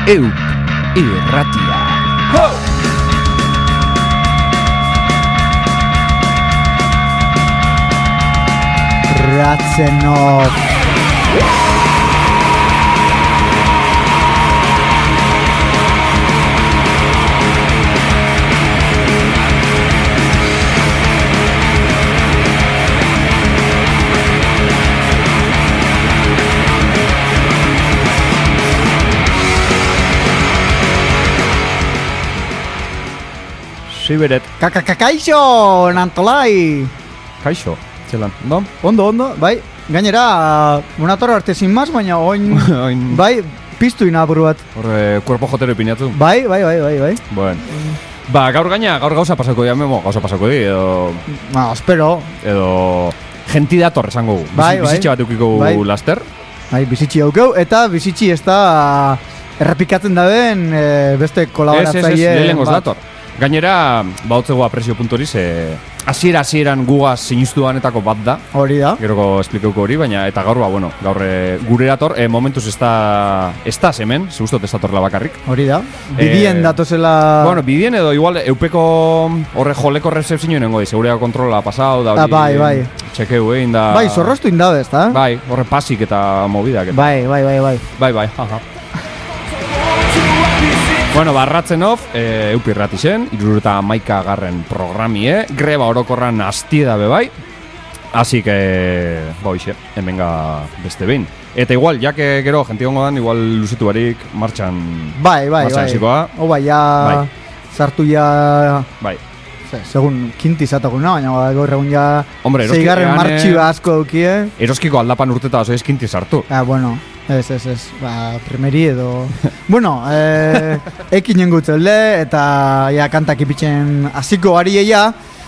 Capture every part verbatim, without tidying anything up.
Eu irratia. Ho! Ratzenov. Siberet. Kakakaixo, Nantolai. Kaixo, zelan, ondo? Ondo, ondo, bai. Gainera, unator arte sin más, baina oin, Oin- bai, piztu inaburu bat. Horre, kuerpo jotero ipinatu. Bai, bai, bai, bai, bai. Bueno. Ba, gaur gaina, gaur gauza pasako di, memo, gauza pasako di, edo... Ba, espero. Edo... Genti dator esango gu. Bai, bai. Bizitxe bat eukiko Bai. laster. Bai, bizitxi daukeu, eta bizitxi ez da errepikatzen daben e, beste Ez, ez, ez, kolaboratzaile lehenengoz bat. dator. Gainera, bautzegoa presio puntoriz, e, hasiera hasieran gugaz sinistu danetako bat da. Hori da. Geroko esplikeuko hori, baina eta gaur, ba, bueno, gaur e, gure dator, e, momentuz ez da, ez da hemen, zehuztot ez datorla bakarrik. Hori da. Bidien Eh, datozela... Bueno, bidien edo igual eupeko horre joleko recepzioen nengo di, seguridad kontrola pasau, da hori... Ah, bai, bai. Txekeu egin da... Bai, zorroztu indabe, ez da? Bai, horre pasik eta mobidak. Eta. Bai, bai, bai, bai. Bai, bai, jaja. Bueno, Barratzenov, e, eupirrati zen, irureta maika garren programie, greba orokorran asti dabe bai, así que, ba, hoxe, hemenga beste behin. Eta igual, jake gero, jentiongo dan, igual luzitu barik, martxan, Bai, bai, martxan bai. esikoa. O, bai, ja... Bai. Sartu ja... Bai. Se, segun kinti zatako na, baina gaur egun ja... Hombre, eroski Zeigarren egan, martxiba asko daukie. Eroskiko aldapan urteta oso eskinti sartu. Ah, bueno, ez, ez, ez, ba, primeri edo... bueno, eh, ekin jengutzelde, eta ja kantak ipitzen hasiko ari eia.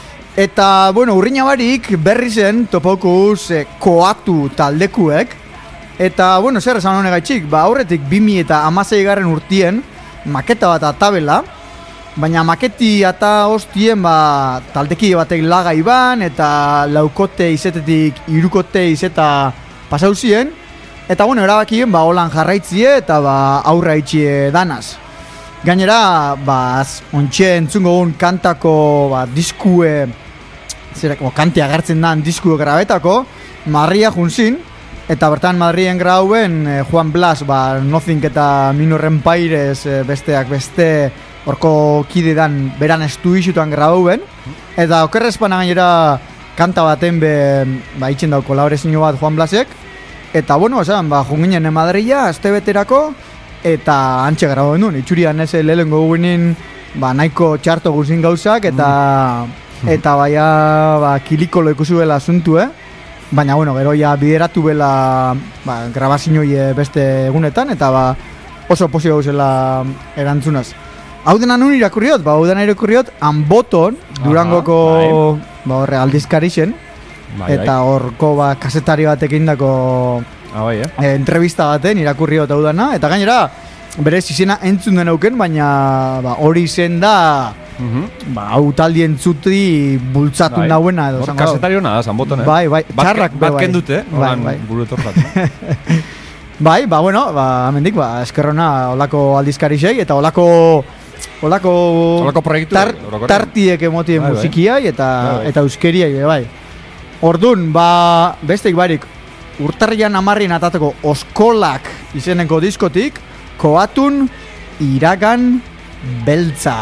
Eta, bueno, urriña barik berri zen topaukuz eh, koatu taldekuek. Eta, bueno, zer esan honegaitxik, ba, aurretik bi mila eta hamasei garren urtien maketa bat atabela. Baina maketi eta hostien ba, taldeki batek laga iban eta laukote izetetik irukote izeta pasau ziren. Eta bueno, erabakien ba, holan jarraitzie eta ba, aurra itxie danaz. Gainera, ba, ontxe entzungo gun kantako ba, diskue, zera, kantia agertzen dan diskue grabetako, Marria junzin. Eta bertan Madrien grauen eh, Juan Blas, ba, Nothing eta Minor Empires eh, besteak beste horko kide dan beran estu isutan grauen. Eta okerrezpana gainera kanta baten be, ba, itxen dau kolaborezio bat Juan Blasek. Eta bueno, esan, ba, junginen Madrilla, azte beterako, eta antxe grauen duen. Itxurian ez lehengo guenin, ba, nahiko txarto guzin gauzak, eta, eta baia, ba, kilikolo ikusuela asuntu, eh? Baina, bueno, gero ja bideratu bela ba, grabazioi beste egunetan, eta ba, oso posio gauzela erantzunaz. Hau dena nun irakurriot? Ba, hau dena irakurriot, Anboton, Durangoko ba, horre, aldizkarixen, Bai, eta horko ba, kasetari batekin dako Ah, bai, eh? e, entrevista baten irakurriot hau dena, eta gainera, berez izena entzun den auken, baina ba, hori izen da, Mhm. ba, hau taldi entzuti bultzatu Bai. dauena edo. Hor esango dau. kasetari hona da, Zanboton, eh? Bai, bai, Bat- txarrak be Bat bai. kendute, Bai, horan bai. buru etorrat. Bai, ba, bueno, ba, amendik, ba, eskerrona olako aldizkarisei, eta olako, olako, Holako proiektu, tar, orokorrean. tartiek emotien Bai, bai. musikiai, eta, Bai, bai. eta euskeriai, be, bai. Ordun, ba, besteik barik, urtarrian amarrien atateko Oskolak izeneko diskotik, koatun iragan beltza.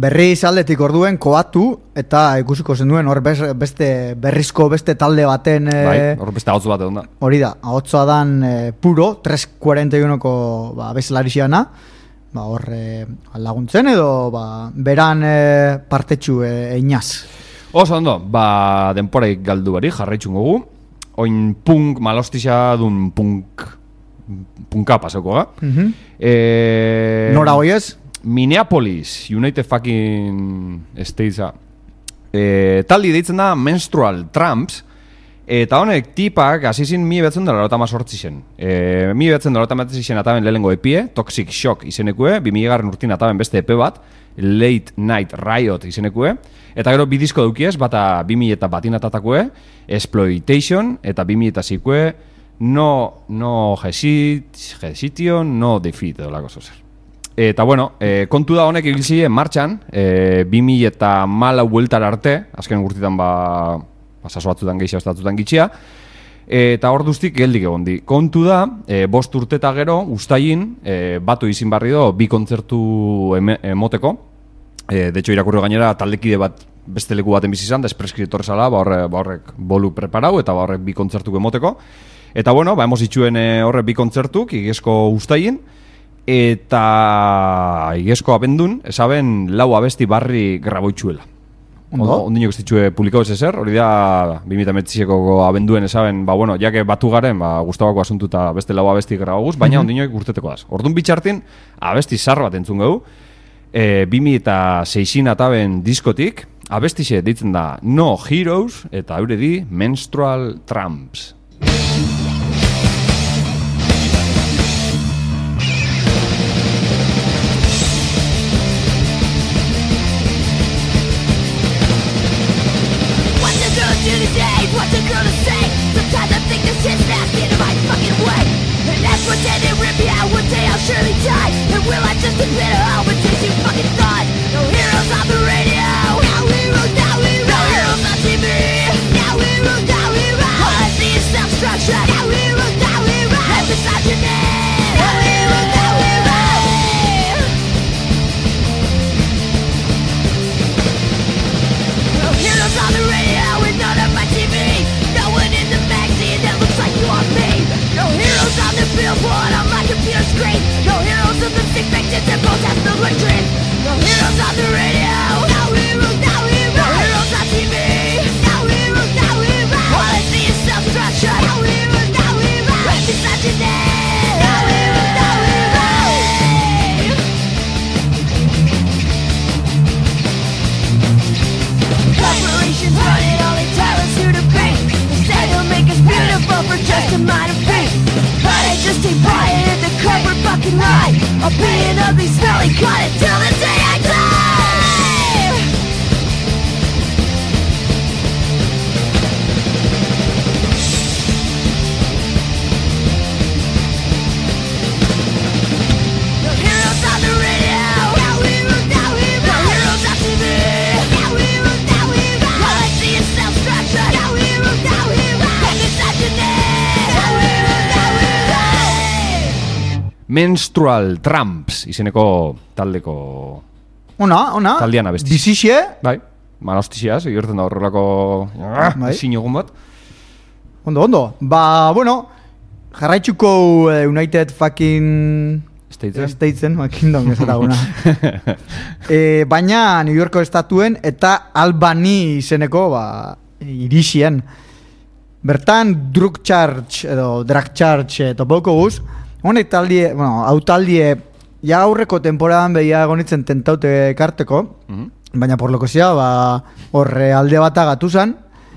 berriz aldetik orduen koatu eta ikusiko zenduen hor beste berrizko beste talde baten e, bai, hor beste ahotz bat egon da. Hori da, ahotzoa dan e, puro tres cuarenta y uno-ko ba, bezalarixiana, ba, hor e, laguntzen edo ba, beran e, partetxu e, einaz. Oso ondo, ba, denporaik galdu bari, jarraitxun gogu. Oin punk, malostisa dun punk, punka pasako ga. Uh-huh. e, Nora hoiez? Minneapolis, United fucking Statesa. E, taldi deitzen da Menstrual Tramps, eta honek tipak azizin mi betzen dara lorota mazortzi zen. E, mi betzen dara lorota mazortzi zen ataben lehengo epie, Toxic Shock izenekue, bi migarren urtin ataben beste epe bat, Late Night Riot izenekue, eta gero bi disko daukiez, bata bi mila eta batin atatakue, Exploitation, eta bi mila eta zikue, No, no hesit, hesition, no defeat, edo lako zozer. Eta bueno, e, kontu da honek ibilzi martxan, e, bi mila eta malau bueltar arte, azken gurtitan ba, ba saso batzutan gehiago estatutan gitxia, eta hor duztik geldik egon di. Kontu da, e, bost urte eta gero, ustaien, e, batu izin barri do, bi kontzertu eme, emoteko, e, de hecho irakurri gainera taldekide bat beste leku baten bizi izan, da espreskritor zala, ba horrek, ba horrek bolu preparau, eta ba horrek bi kontzertuko emoteko. Eta bueno, ba hemos itxuen e, horrek bi kontzertuk, igezko ustaien, eta igezko abendun, esaben lau abesti barri graboitxuela. Ondo? Ondino guztitxue publikau ez ezer, hori da bi mila hemeretziko abenduen esaben, ba bueno, jake batu garen, ba gustabako asuntu eta beste lau abesti grabaguz, baina mm-hmm. ondino urteteko daz. Ordun bitxartin, abesti zar bat entzun gau, e, bi mila eta seisin ataben diskotik, abestixe deitzen da No Heroes, eta eure di Menstrual Tramps. What's a girl to say? Sometimes I think this shit's nasty in my fucking way. And that's what did it rip me out. One day I'll surely die. And will I just admit it all? But since you fucking thought no heroes on the radio, now heroes, now heroes, no heroes on T V, now heroes, now heroes. All I see is self-destruction. Now heroes, now heroes, and misogyny. Now heroes, now heroes. No heroes on the radio and none of my T V. No one in the magazine that looks like you or me. No heroes on the billboard on my computer screen. No heroes of the sick victims that protest the like dreams. No heroes on the radio. No heroes, no heroes. No heroes on T V. No heroes, no heroes. All I see is self-destruction. No heroes, no heroes. And misogyny. No heroes, no heroes. Corporations running all they tell us who to be. They say they'll make us beautiful for just a mind of peace. But I just keep buying in the corporate fucking lie. I'll be an ugly, smelly cunt until the day I die. No heroes on the radio. No heroes, no heroes. No heroes on T V. No heroes, no heroes. All I see is self-destruction. No heroes, no heroes. And misogyny. No heroes, no heroes. Menstrual Tramps izeneko taldeko Ona, ona. taldean abesti. Dizixe. Bai, malostixiaz, egertzen da horrelako Bai. ezin egun bat. Ondo, ondo. Ba, bueno, jarraitzuko eh, United fucking Statesen? Statesen, ba, Kingdom ezataguna. e, baina New Yorko estatuen eta Albany izeneko, ba, irixien. Bertan drug charge edo drug charge e, topoko guz. Honek taldie, bueno, hau taldie ja aurreko temporadan behia gonitzen tentaute karteko, Mhm. baina por lo que sea, ba, horre alde bat agatu zan,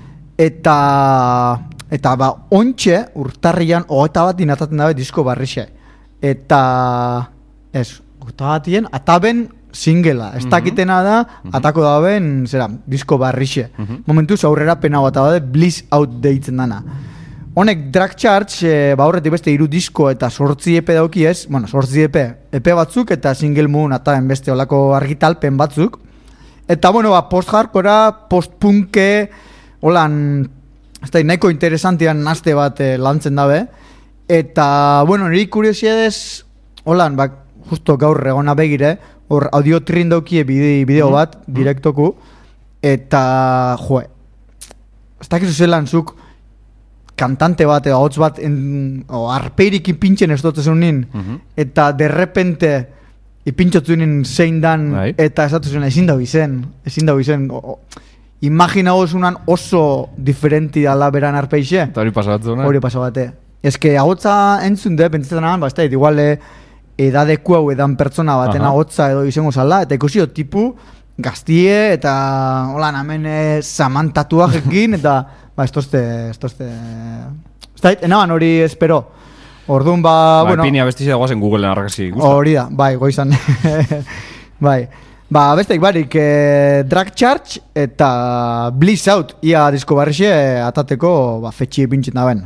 eta, eta ba, ontxe urtarrian hogeita bat inataten dabe disko barrixe. Eta, ez, hogeita batien, ataben singela, ez dakitena da, atako daben, zera, disko barrixe. Momentuz aurrera pena bat abade, Bliss Out deitzen dana. Honek Drug Charge, e, ba horretik beste hiru disko eta sortzi epe dauki ez, bueno, sortzi epe, epe batzuk eta single moon ataben beste olako argitalpen batzuk. Eta, bueno, ba, post-hardcora, post-punke, holan, ez da, nahiko interesantian naste bat e, lantzen dabe. Eta, bueno, niri kuriosiedez, holan, ba, justo gaur egona begire, hor audio trin daukie bide, bideo bat, direktoku, eta, jo, ez dakizu zelan zuk kantante bat, edo hotz bat, en, o, arpeirik ipintxen ez dotzen nin, Mhm. eta derrepente ipintxotzunin zein dan, Bai. eta esatu zuen, ezin da bizen, ezin da bizen, o, o, imagina osunan oso diferenti ala beran arpeixe, Eta hori pasatzen, hori pasa bate. Ez que agotza entzun de, pentsatzen nahan, ba, ez da, igual eh, edadeku hau edan pertsona baten Aha. agotza edo izango zala, eta ikusi dut tipu gaztie, eta hola namen eh, samantatuajekin, eta ba, ez tozte, ez tozte, ez da, enaban hori espero. Orduan, ba, Ba, bueno, Pinia bestize dagoazen Googleen argazki ikusten. hori da, bai, goizan. Bai. Ba, besteik barik, eh, Drag Charge eta Bliss Out ia disko barrixe atateko ba, fetxi ipintxet naben.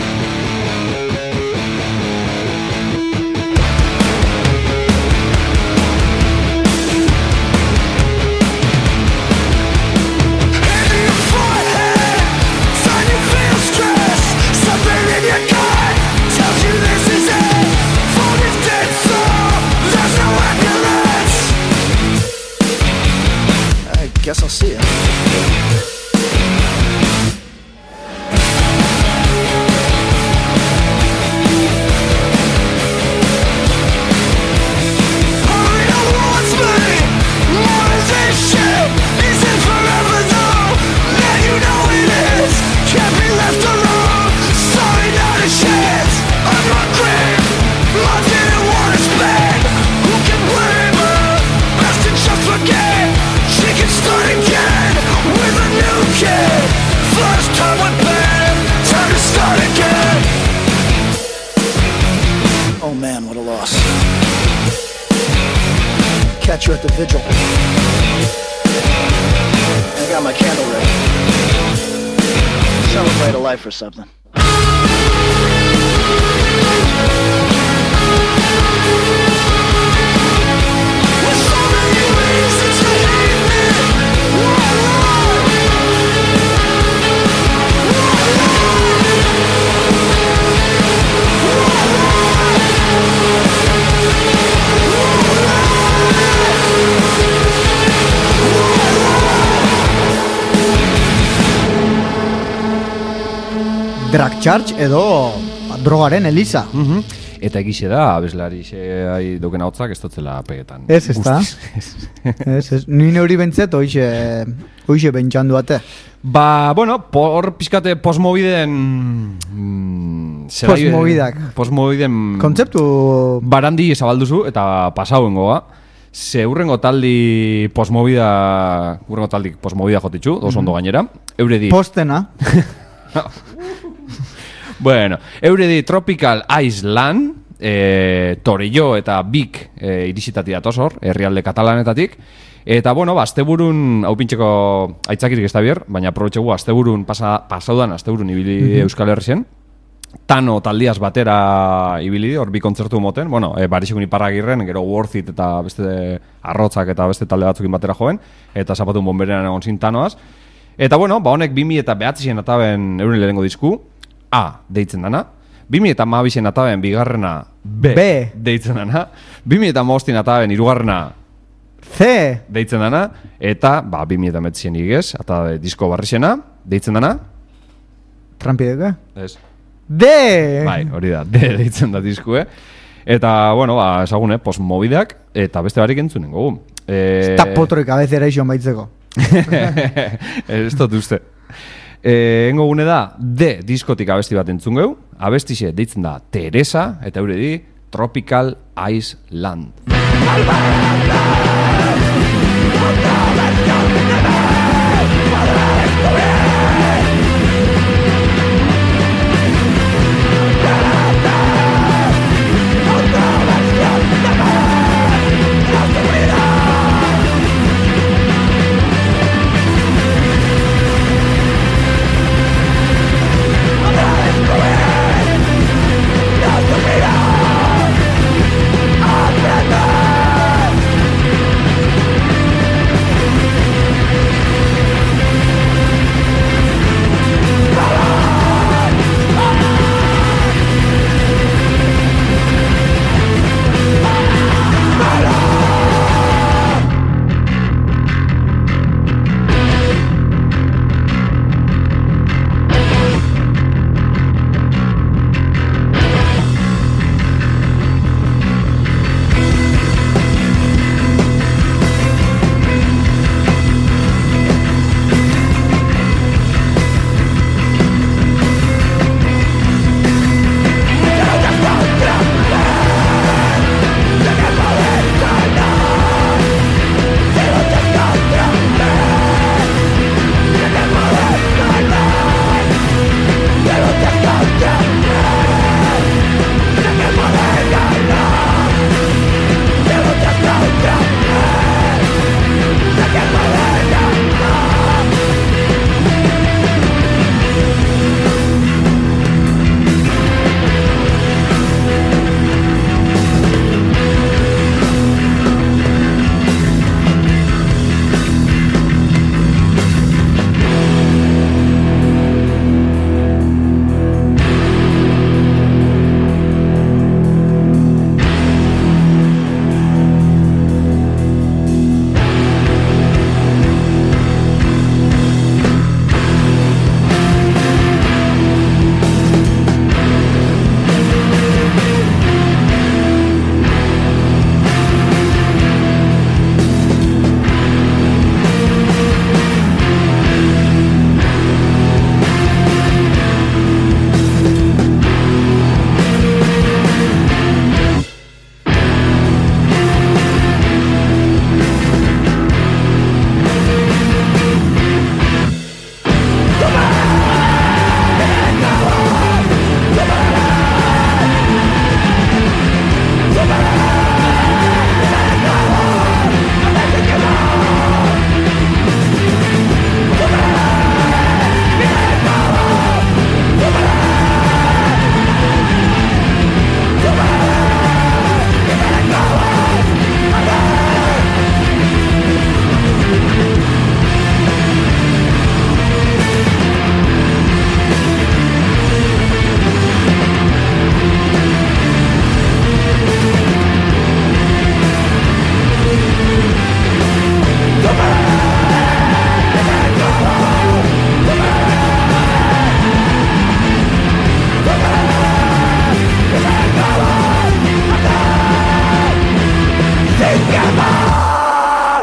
Guess I'll see it. Oh man, what a loss. Catch you at the vigil. I got my candle ready. Celebrate a life or something. Drag Charge edo ba, drogaren Elisa. Mhm. Eta egixe da, abeslari xe duken hotzak ez dotzela pegetan. Ez, ez da. Guztiz, ez. Ez, ez, nire hori bentzet, hoixe, hoixe bentsandu ate. Ba, bueno, por pizkate postmoviden... Mm, zelai- Postmovidak. Postmoviden... Kontzeptu Barandi zabalduzu eta pasauen goa. Ze urrengo taldi postmovida... Urrengo taldi postmovida jotitzu, oso ondo gainera. Euredi... postena. Bueno, Euredi Tropical Island, e, Torillo eta Big e, irisitati datosor, herrialde katalanetatik. Eta, bueno, ba, asteburun, hau pintxeko aitzakirik ez da bier, baina aprobetxegu asteburun, pasa, pasaudan asteburun ibili Euskal Herrien. Tano taldiaz batera ibili, hor bi kontzertu moten, bueno, e, Barixekun Iparragirren, gero Worth It eta beste arrotzak eta beste talde batzukin batera joen, eta zapatun bomberean egon zin Tanoaz. Eta, bueno, ba, honek bi mila eta behatzien ataben euren lehenengo disku, A, deitzen dana, bi mila eta hamabien ataben bigarrena, B, B. deitzen dana, bi mila eta hamabostien ataben hirugarrena, C. deitzen dana, eta, ba, bi mila eta hemeretzien igez, eta disko barrixena, deitzen dana, Trampideka. ez, D. bai, hori da, D deitzen da diskue. Eta, bueno, ba, esagune, postmobideak, eta beste barik entzunen gogu. E... Eta potroi kabezera iso baitzeko. Ez dut uste. E, engo gune da, D diskotik abesti bat entzun geu, abestixe deitzen da Teresa, eta eure di Tropical Island. Aprender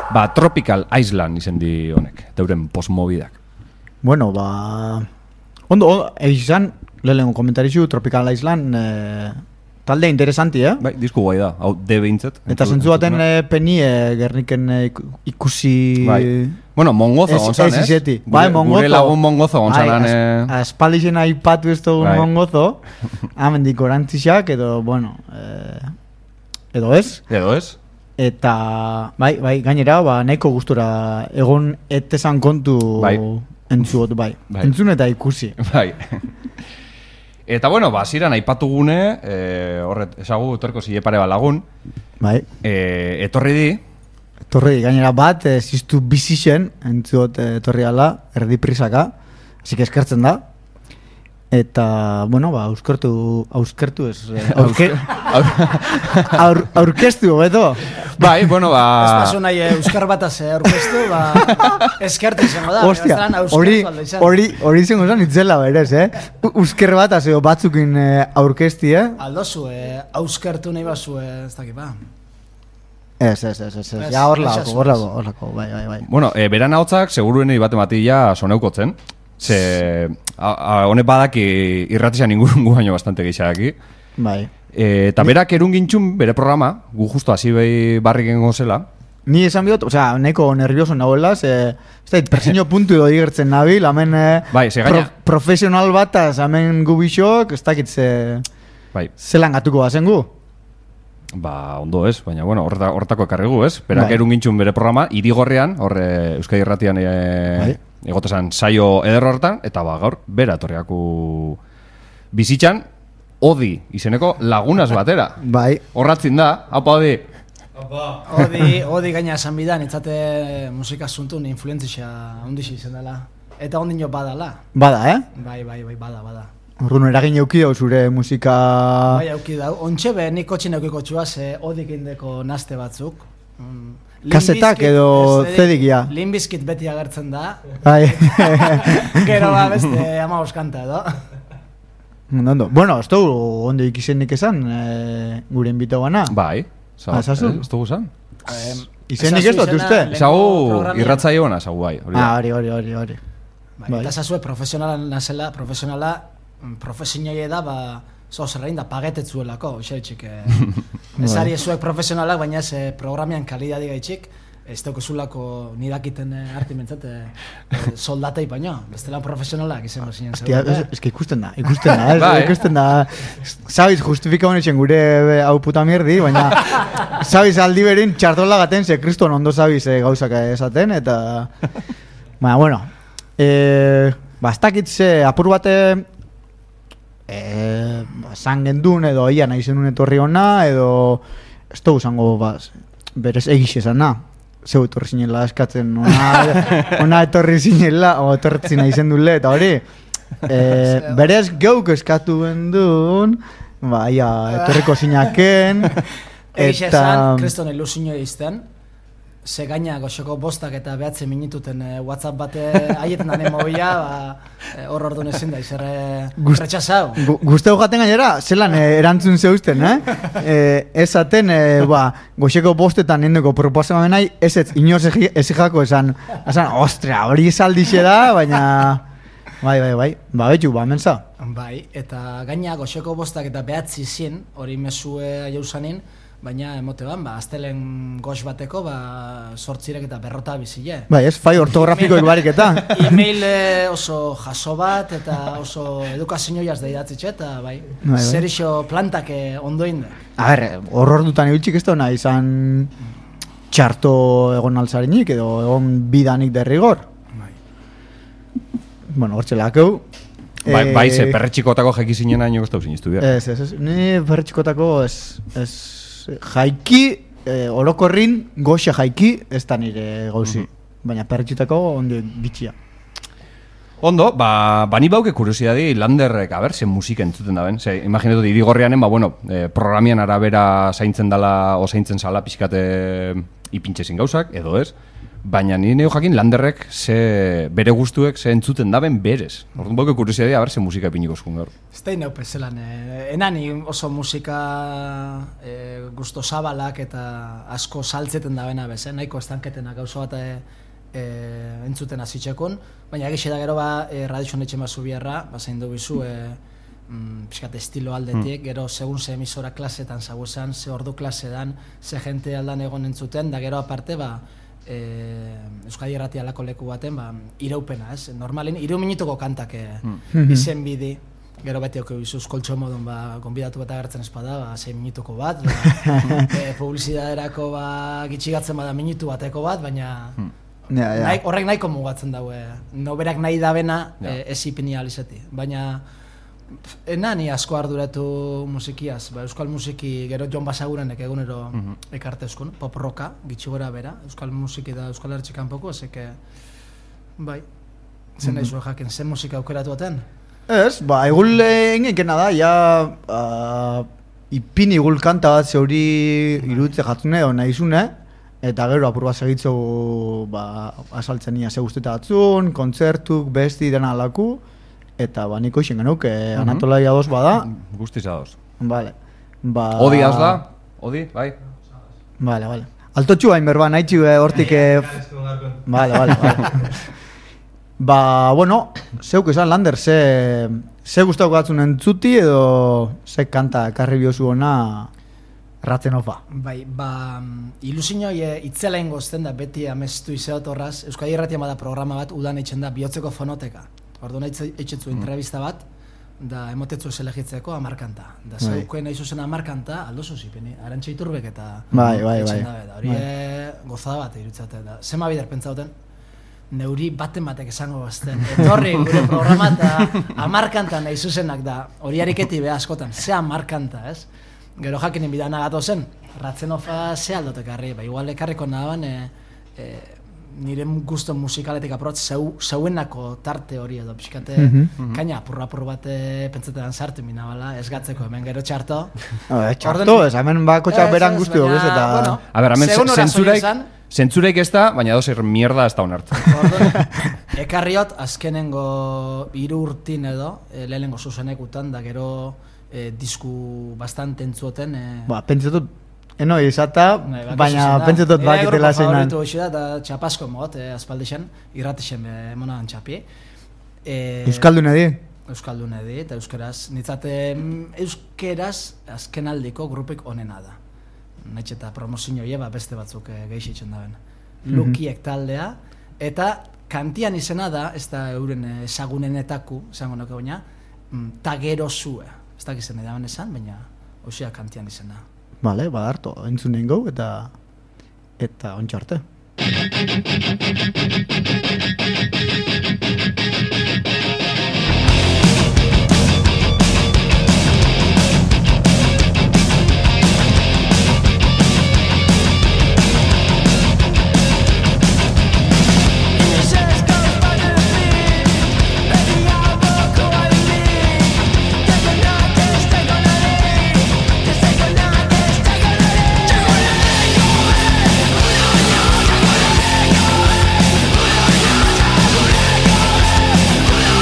Ba, Tropical Island izendi honek, deuren postmobidak. Bueno, ba... Ondo, ondo egizan, lehenengo komentarizu, Tropical Island, eh, talde interesanti, eh? Bai, disku guai da, hau de behintzat. Eta zentzu baten eh, peni eh, Gerniken eh, ikusi... Bai. Bueno, mongozo gonzan, ez? Ez bai, mongozo. Gure lagun mongozo gonzan. Eh... Aspaldixen aipatu ez dugun bai. mongozo, amendik orantzixak, edo, bueno... Eh, edo ez? Edo ez? Eta, bai, bai, gainera, ba, nahiko gustura egon etezan kontu bai. Entzuot, bai. bai. Entzun eta ikusi. Bai. Eta, bueno, ba, ziren aipatu gune, eh, horret, esagu, etorko zile pare balagun. Bai. Eh, etorri di. Etorri, gainera bat, eh, ziztu bizixen, entzuot eh, etorri ala, erdi prisaka, zik eskertzen da. Eta, bueno, ba, auskertu, auskertu ez, eh, aurke, aur, aurkeztu, beto. Bai, bueno, ba... Ez pasu nahi euskar bataz aurkeztu, ba, eskertu izango da. Ostia, hori, hori, hori izango zan itzela berez, eh? Eusker bataz edo batzukin eh, aurkezti, eh? Aldozu, eh, auskertu nahi bazu, eh, ez dakit, ba. Ez, ez, ez, ez, ez, ja hor lako, hor lako, hor lako, bai, bai, bai. Bueno, e, beran hautzak, segurueni bate matila soneukotzen. Ze, honek badaki irratizan ingurungu baino bastante geixadaki. Bai. E, eta berak erun gintxun bere programa, gu justo hasi behi barrik gengo zela. Ni esan bihot, osea, neko nervioso nagoela, ze, ez da, persiño puntu edo igertzen nabil, hemen bai, pro, profesional bataz, hemen gu bixok, ez dakit ze, bai. zelan gatuko bazen gu. Ba, ondo ez, baina, bueno, horta, hortako ekarrigu ez. Berak bai. erun gintxun bere programa, irigorrean, horre Euskadi Irratian e, bai. egotezan saio eder hortan, eta ba, gaur, bera etorriaku bizitzan, Odi izeneko lagunaz batera. Bai. Horratzin da, haupa Odi. Odi, odi gaina esan bidan, etzate musika zuntun influentzia ondixi izan dela. Eta ondino badala. Bada, eh? Bai, bai, bai, bada, bada. Orduan eragin euki dau zure musika... Bai, euki dau. Ontxe be, nik kotxin eukiko txua, ze odik indeko naste batzuk. Mm. Kasetak edo zedik, ja. Limbiskit beti agertzen da. Bai. Gero ba, beste ama oskanta edo. Ondo. Bueno, ez dugu ondo ikizenik esan, e, gure invitau gana. Bai. Ah, esazu? Ez dugu zan? Izenik ez dut uste? Esagu irratzaio gana, esagu bai. Ah, hori, hori, hori, hori. Bai, eta esazue profesionala nazela, profesionala, profesionaile da, ba, zo zerrein da pagetetzuelako, osaitxik. Ez ari ezuek profesionalak, baina ez programian kalidadi gaitxik, ez daukezulako nidakiten arti mentzate soldatei baino, bestela profesionalak izango zinen zeu. Ez que ikusten da, ikusten da, ez, ikusten da. Sabiz, justifika honetzen gure hau puta mierdi, baina sabiz aldi berin txartola gaten, ze kriston ondo sabiz gauzak esaten, eta... Baina, bueno, e, bastakitze apur bate e, zan gendun edo ia nahi zenun etorri ona, edo ez dugu zango berez egiz esan na. Zeu etorri zinela eskatzen, ona, ona etorri zinela, o etorri nahi zen dule, eta hori, e, berez geuk eskatu bendun, ba, ia, etorriko zinaken, Egiz esan, kriston ilusinio izten, ze gaina goxoko bostak eta behatzen minituten e, WhatsApp bate haietan dane mobila, ba, hor ordu nezin da, izerre retxasau. Guztau jaten gainera, zelan e, erantzun zeuzten, eh? E, esaten, e, ba, goxeko bostetan nendeko proposamen nahi, ez ez, inoz ezijako esan, esan, ostra, hori esaldixe da, baina... Bai, bai, bai, ba, betxu, ba, mensa. Bai, eta gaina goxeko bostak eta behatzi zin, hori mesue jauzanin, baina emote ban, ba, aztelen gox bateko, ba, sortzirek eta berrota bizile. Bai, ez, fai ortografikoik barik eta. E-mail oso jaso bat, eta oso edukazio jaz da idatzitxe, eta bai, bai, bai. Zer iso plantak ondoin da. A ber, horror dutan ibiltxik ez da nahi izan txarto egon altzarinik, edo egon bidanik derrigor. Bai. Bueno, hor txelakeu. Bai, bai, ze perretxikotako jaiki zinen haino goztau zinistu behar. Ez, ez, ez, ni perretxikotako ez, ez, jaiki, eh, orokorrin, goxa jaiki, ez da nire gauzi. Mm-hmm. Baina perretxitako ondo bitxia. Ondo, ba, bani bauke kuriosidadi Landerrek, a ber, zen musika entzuten da ben. Ze, imaginetu, irigorrianen, ba, bueno, eh, programian arabera zaintzen dala, o zaintzen zala pixkate ipintxezin gauzak, edo ez. baina ni neu jakin Landerrek ze bere gustuek ze entzuten daben berez. Orduan bauke kuriosidadea aber ze musika ipiniko eskun gaur. Ez da inaupe zelan, eh, enani oso musika eh, gusto zabalak eta asko saltzeten dabena bez, eh? Nahiko estanketena gauza bat eh, eh, entzuten azitxekun, baina egixe da gero ba eh, radizioan etxe mazu biharra, ba zein du bizu, eh, mm, pixkat estilo aldetik, gero segun ze emisora klasetan zaguzan, ze ordu klasedan, ze jente aldan egon entzuten, da gero aparte ba, eh, Euskadi Irrati alako leku baten, ba, iraupena, ez? Normalin, iru minutuko kantak eh, izen bidi, gero beti oko bizuz koltxo modun, ba, gonbidatu bat agertzen espada, ba, sei minutuko bat, ba, e, publizidaderako ba, gitxigatzen bada minutu bateko bat, baina Ja, ja. nahi, horrek nahiko mugatzen daue, noberak nahi dabena Ja. e, ez ipini alizeti, baina ena ni asko arduratu musikiaz, ba, euskal musiki gero Jon Basaguranek egunero mm-hmm. ekartezkun, pop rocka, gitxi gora bera, euskal musiki da euskal hertsi kanpoko, ezeke, bai, zen nahi zuen jakin, zen musika aukeratu baten? Ez, ba, egun engekena da, ja, uh, ipin igul kanta bat zeuri iruditze jatzune, o nahizune, eta gero apur bat segitzu, ba, asaltzen ia ze guzteta batzun, kontzertuk, besti, dena alaku, eta ba, niko isen genuk, eh, Mhm. Anatolai ados bada, Guztiz ados. vale, ba... Odi az da? Odi, bai? Vale, vale. Altotxu hain berba, nahi txu hortik... eh, Vale, vale, vale. Ba, bueno, zeuk esan, Lander, ze, ze gustatuko batzun entzuti edo ze kanta ekarri biozu ona Ratzenofa. Bai, ba, ilusioi e, itzela ingozten da beti amestu izeot horraz, Euskadi Irratia bada programa bat udan eitzen da bihotzeko fonoteka. Orduan eitzetzu mm. entrevista bat, da emotetzu ez elegitzeko amarkanta. Da Bai. zeuken nahi zuzen amarkanta, aldo zuzipeni, Arantxa Iturbek eta Bai, bai, eitzen bai. dabe, da hori Bai. e, gozada bat irutzate da. Zema bider pentsauten, neuri baten batek esango bazten. Etorri gure programa eta amarkanta nahi zuzenak da, hori ariketi beha askotan, ze amarkanta, ez? Gero jakinen bidana gato zen, Ratzenofa ze aldot ekarri, ba, igual ekarriko nahan, e, e, nire gusto musikaletik aprotz zeu, zeuenako tarte hori edo, pixkate, Mhm. kaina apurra apur bate pentsetan sartu mina bala, ez gatzeko hemen gero txarto. Eh, txarto, Orduan- ez, hemen bakotxak Ez, beran ez, guztio, baina, bez, eta... bueno, A ber, hemen Segun hora zentzuraik, soil izan. zentzuraik ez da, baina dozer mierda ez da onartu. Orduan, ekarriot azkenengo hiru urtin edo, e, lehenengo zuzenekutan, da gero e, disku bastante entzuoten, e, Ba, pentsatut, eno izata, Bai, bakizu baina zen da. pentsatut Nire bakitela grupo zeinan. favoritu hoxe da, eta txapasko mot, eh, aspaldixen, irratixen be, monan txapi. E, Euskaldun edi? Euskaldun edi, eta euskeraz, nitzate mm, euskeraz azkenaldiko grupik onena da. Naitxe eta promozio jeba beste batzuk e, gehixitzen daben. Lukiek taldea, eta kantian izena da, ez da euren eh, ezagunenetaku, esango nuke baina, mm, ta gero zue. Ez da gizene daben esan, baina hoxea kantian izena. Vale, badarto, entzun nengo, eta... Eta ontxarte. Una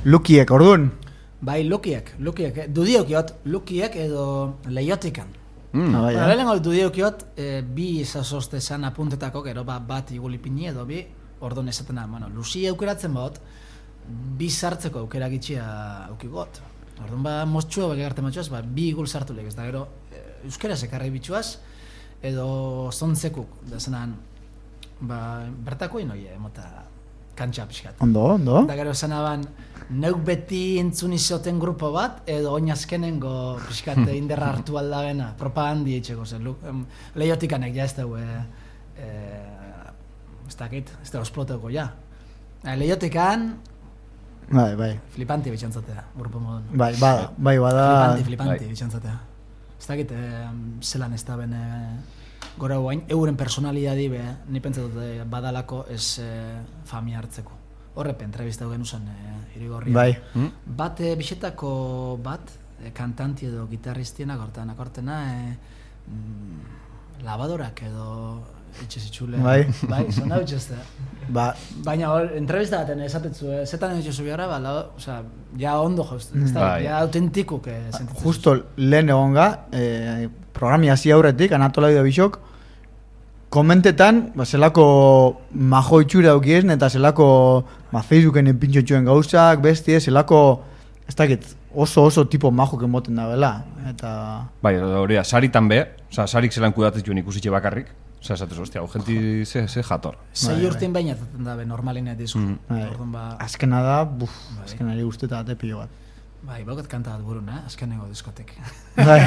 Lukiek, orduan. Bai, lukiek, lukiek, eh? Dudiokiot, lukiek edo leiotikan. Mm. Ah, bai, Bueno, eh? lehenengo dudiokiot, eh, bi izazoste zan apuntetako, gero ba, bat igulipini edo bi, orduan esatena, bueno, luzi aukeratzen bot, bi sartzeko aukera gitxia aukigot. Orduan ba, moztxua bak egarte matxuaz, ba, bi igul sartu lek, ez da gero, eh, euskaraz ekarri bitxuaz, edo zontzekuk, da zenan, ba, bertako inoie, emota kantxa pixkat. Ondo, ondo. Da gero zenaban, neuk beti entzun izoten grupo bat, edo oin azkenengo pixkat inderra hartu aldagena, propagandi eitxeko zen, lehotikanek ja ez dugu, e, e, ez dakit, ez dugu esploteko ja. Lehotikan, Bai, bai. flipanti bitxantzatea, grupo modun. Bai, bada, bai, bada. Flipanti, flipanti Bai. bitxantzatea. Ez dakit, e, zelan ez da bene, gora guain, euren personalidadi be, ni pentsatut eh, badalako ez eh, fami hartzeko. Horrepe, entrevista hau genuzan eh, irigorrian. Bai. Mm? Bat, eh, bixetako bat, eh, kantanti edo gitarristiena, gortan akortena, eh, mm, lavadorak edo etxe zitxule. Bai. Bai, zona utxezte. Ba, Baina hor, entrevista baten esatetzu, eh, zetan etxe zubiara, ba, la, osea, ja ondo joz, ez da, Bai. ja autentikuk eh, sentitzen. justo lehen egonga, eh, programi hasi aurretik, Anatola Ido Bixok, komentetan, ba, zelako majo itxura daukien, eta zelako ba, Facebooken epintxotxuen gauzak, bestie, zelako, ez dakit, oso oso tipo majo kemoten da bela. Eta... Bai, hori da, saritan be, oza, sarik zelan kudatetxuen ikusitxe bakarrik, oza, esatez, ostia, hau genti ze, ze jator. Sei Bai, urtein baina zaten dabe normalina disku. Mm. Bai. Orduan ba, Azkena da, buf, Bai. azkenari guztetan ate pilo bat. bai, baukat kanta bat burun, eh? Azkenengo diskotek. Bai.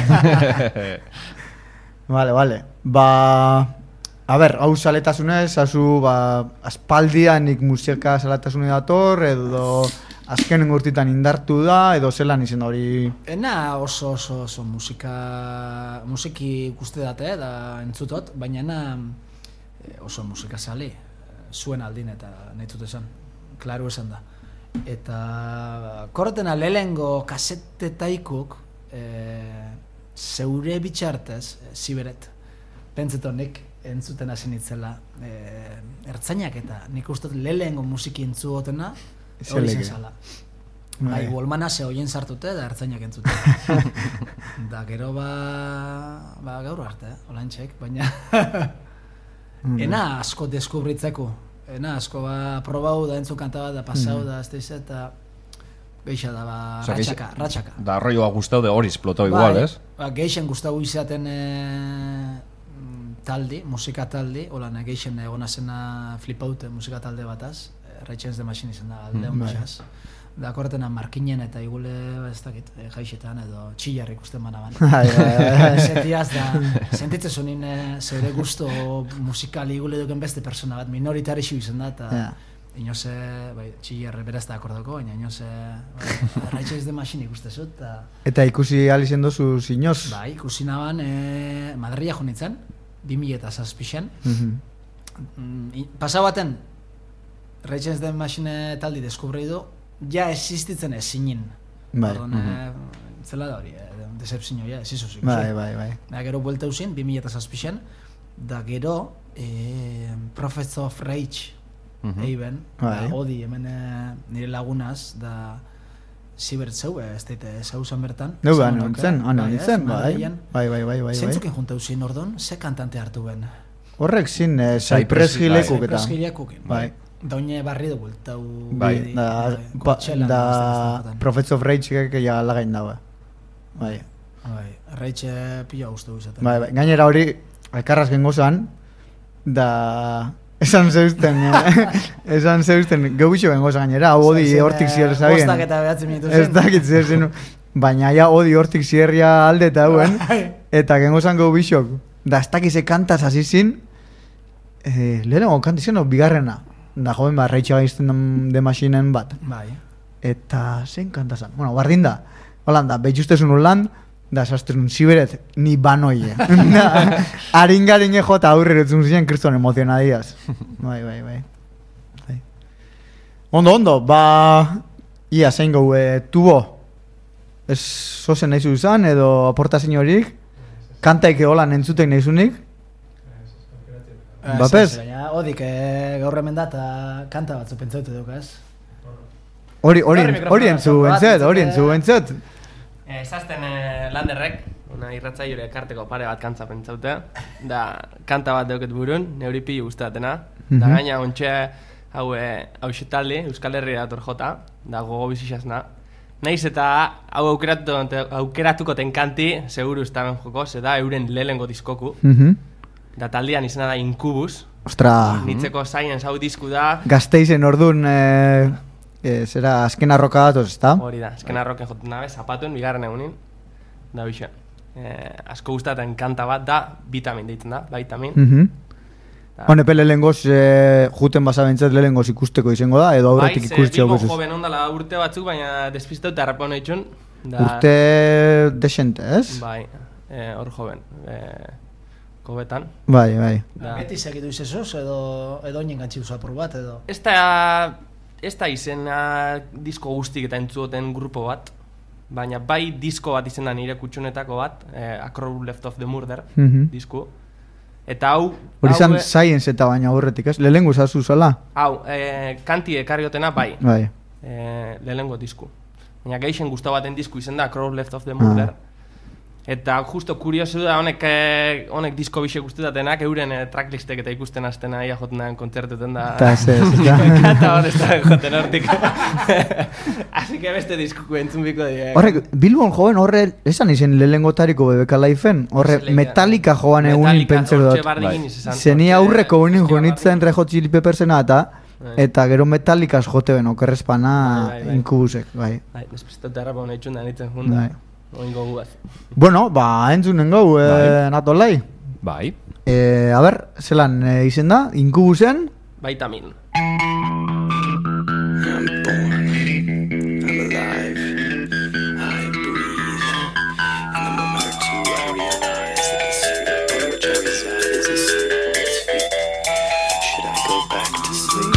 Vale, vale. Ba, a ber, hau saletasunez, hazu, ba, aspaldian nik musika salatasune dator, edo azkenen urtitan indartu da, edo zelan izen hori... Ena oso oso oso musika, musiki ikuste date, da entzutot, baina ena eh, oso musika sali, zuen aldin eta nahi zut esan, klaru esan da. Eta korretena lehengo kasetetaikuk eh, zeure bitxartez, eh, ziberet, pentseton nik entzuten hasi nitzela eh, ertzainak eta nik uste lehengo musiki entzugotena hori zen Zeleke. zala. Bai. Bai, bolmana ze hoien sartute da ertzainak entzute. Da gero ba, ba gaur arte, eh? Olantxek, baina ena asko deskubritzeko. Ena asko ba probau da entzun kanta bat da pasau da ez da eta geixa da ba Osea, geixa- ratxaka, ratxaka. Da rolloa gustau de hori esplotau igual, Bai, ez? Ba, geixen gustau izaten e, taldi, musika taldi, holan geixen egona zena flipaute musika talde bataz, Rage Against the Machine izan da alde bai. honxaz. Da korretena markinen eta igule, ba, ez dakit, e, jaixetan edo txillar ikusten banaban. Bai, bai, bai. Sentiaz da, sentitzen zunin e, zeure gusto musikali igule duken beste persona bat, minoritari xu izan da, eta Ja. inoze, bai, txillar beraz da akordoko, baina inoze, bai, Rage Against the Machine ikuste zut, eta Eta ikusi alizen dozu sinoz. bai, ikusi naban, e, Madrilla jo nintzen, bi mila eta zazpixen, Mhm. mm, i- pasa baten, Rage Against the Machine taldi deskubrei du, ja existitzen ezinin. Bai. Orduan, eh, zela da hori, eh, decepzio ja, ez izuzik. Bai, bai, bai. Da gero buelta usien, bi mila eta zazpixen, da gero, eh, Prophets of Rage, Mhm. eiben, Bai. da, odi hemen eh, nire lagunaz, da zibert zeu, eh, ez daite zeu zen bertan. Neu Zeu ba, nuke, nintzen, ano bai, ez, nintzen, bai. Madrilen. Bai, bai, bai, bai. Zeintzuken junta usien ordon, ze kantante hartu ben? Horrek zin, eh, Cypress Cypress Hill, Hillekuk eta. Cypress Hillekukin. Bai. Daune barri du bultau. Bai. Da, pa, Coachellan, da ez da, ez da, Prophets of Rage que ja lagain dago. Bai. Bai, Rage pila gustu izaten. Bai, bai. Gainera hori elkarraz gengo zan, da esan zeusten, eh? esan zeusten, geu bitxo gengo zan gainera, hau odi hortik zier zabien. Bostak eta behatzen minutu Ez zen. dakit zier zen, baina ja odi hortik zierria alde eta hauen, eta gengo zan geu bitxok. Da ez dakize kantaz hasi zin, eh, lehenago kantizeno bigarrena, da joven ba, Rage Against the Machinen bat. Bai. Eta zein kanta zan? Bueno, bardin da. Holanda, behitxustezun ulan, da sastren ziberet, ni banoie. Da, Aringarin ejo eta aurre etzun ziren kriston emozionadiaz. Bai, bai, bai. Bai. Ondo, ondo, ba... Ia, zein gau, e, tubo. Ez zozen nahi zuzan, edo aportazio horik. Kantaik holan entzutek nahi zunik. Bapez? Baina, odik, eh, gaur hemen da eta kanta batzu pentsautu duk, ez? Hori, hori, hori entzu entzet, hori entzu entzet. Esazten landerrek, una irratzailure ekarteko pare bat kantza pentsaute, da kanta bat deuket burun, neuri pili guztatena, da gaina ontxe hau hausetaldi, Euskal Herria dator jota, da gogo bizixazna. Naiz eta hau aukeratu, aukeratuko tenkanti, seguru estaben joko, ze da euren lehengo diskoku, da taldean izena da Incubus. Ostra. Nitzeko Science hau disku da. Gasteizen ordun eh, eh, zera azken arroka datoz, ezta? Hori da, azken arroken joten nabe, zapatuen, bigarren egunin. Da bixe. Eh, asko gustatzen kanta bat da, Vitamin deitzen da, Vitamin. Mhm. Hone pe lehengoz, eh, juten basabentzat lehengoz ikusteko izango da, edo aurretik ikusteko. Bai, ze Bilbo joven ondala urte batzuk, baina despistau eta harrapau nahi txun. Urte desente, ez? Bai, eh, hor joven. Eh, kobetan. Bai, bai. Da. Beti segitu izazuz, edo, edo nien gantzi usapur bat, edo... Ez da, ez da izena disko guztik eta entzuoten grupo bat, baina bai disko bat izena nire kutxunetako bat, eh, A Crow Left of the Murder, mm-hmm. disku. Eta hau... Hori izan e... Science eta baina horretik, ez? Lehengo zazu zala? Hau, eh, kanti ekarriotena bai. Bai. Eh, lehengo disku. Baina geixen guztu baten disku izan da A Crow Left of the Murder. Ah. Eta justo kuriosu da honek, eh, honek disko bixe guztetatenak, euren eh, tracklistek eta ikusten aztena ia joten da kontzertuten da... Eta ez ez, eta... Kanta hor ez da joten hortik. Así que beste diskuku entzun biko die. Horrek, Bilbon joven horre, esan izen lehengotariko bebeka laifen, horre Metallica joan egunin pentseru dut. Zeni aurreko unin jonitzen Red Hot Chili Peppersena eta... Eta gero Metallicaz jote ben, okerrezpana Incubusek, bai. Bai, despistot errapa hona itxun da nitzen junda. Oingo guaz. Bueno, ba, entzunen gau, eh, bai. Natolai. Bai. Eh, a ber, zelan eh, izen da, Incubusen? Vitamin. I'm born, I'm alive, I breathe. In a moment or two I realize that the sphere on which I reside is a sphere on its feet. Should I go back to sleep?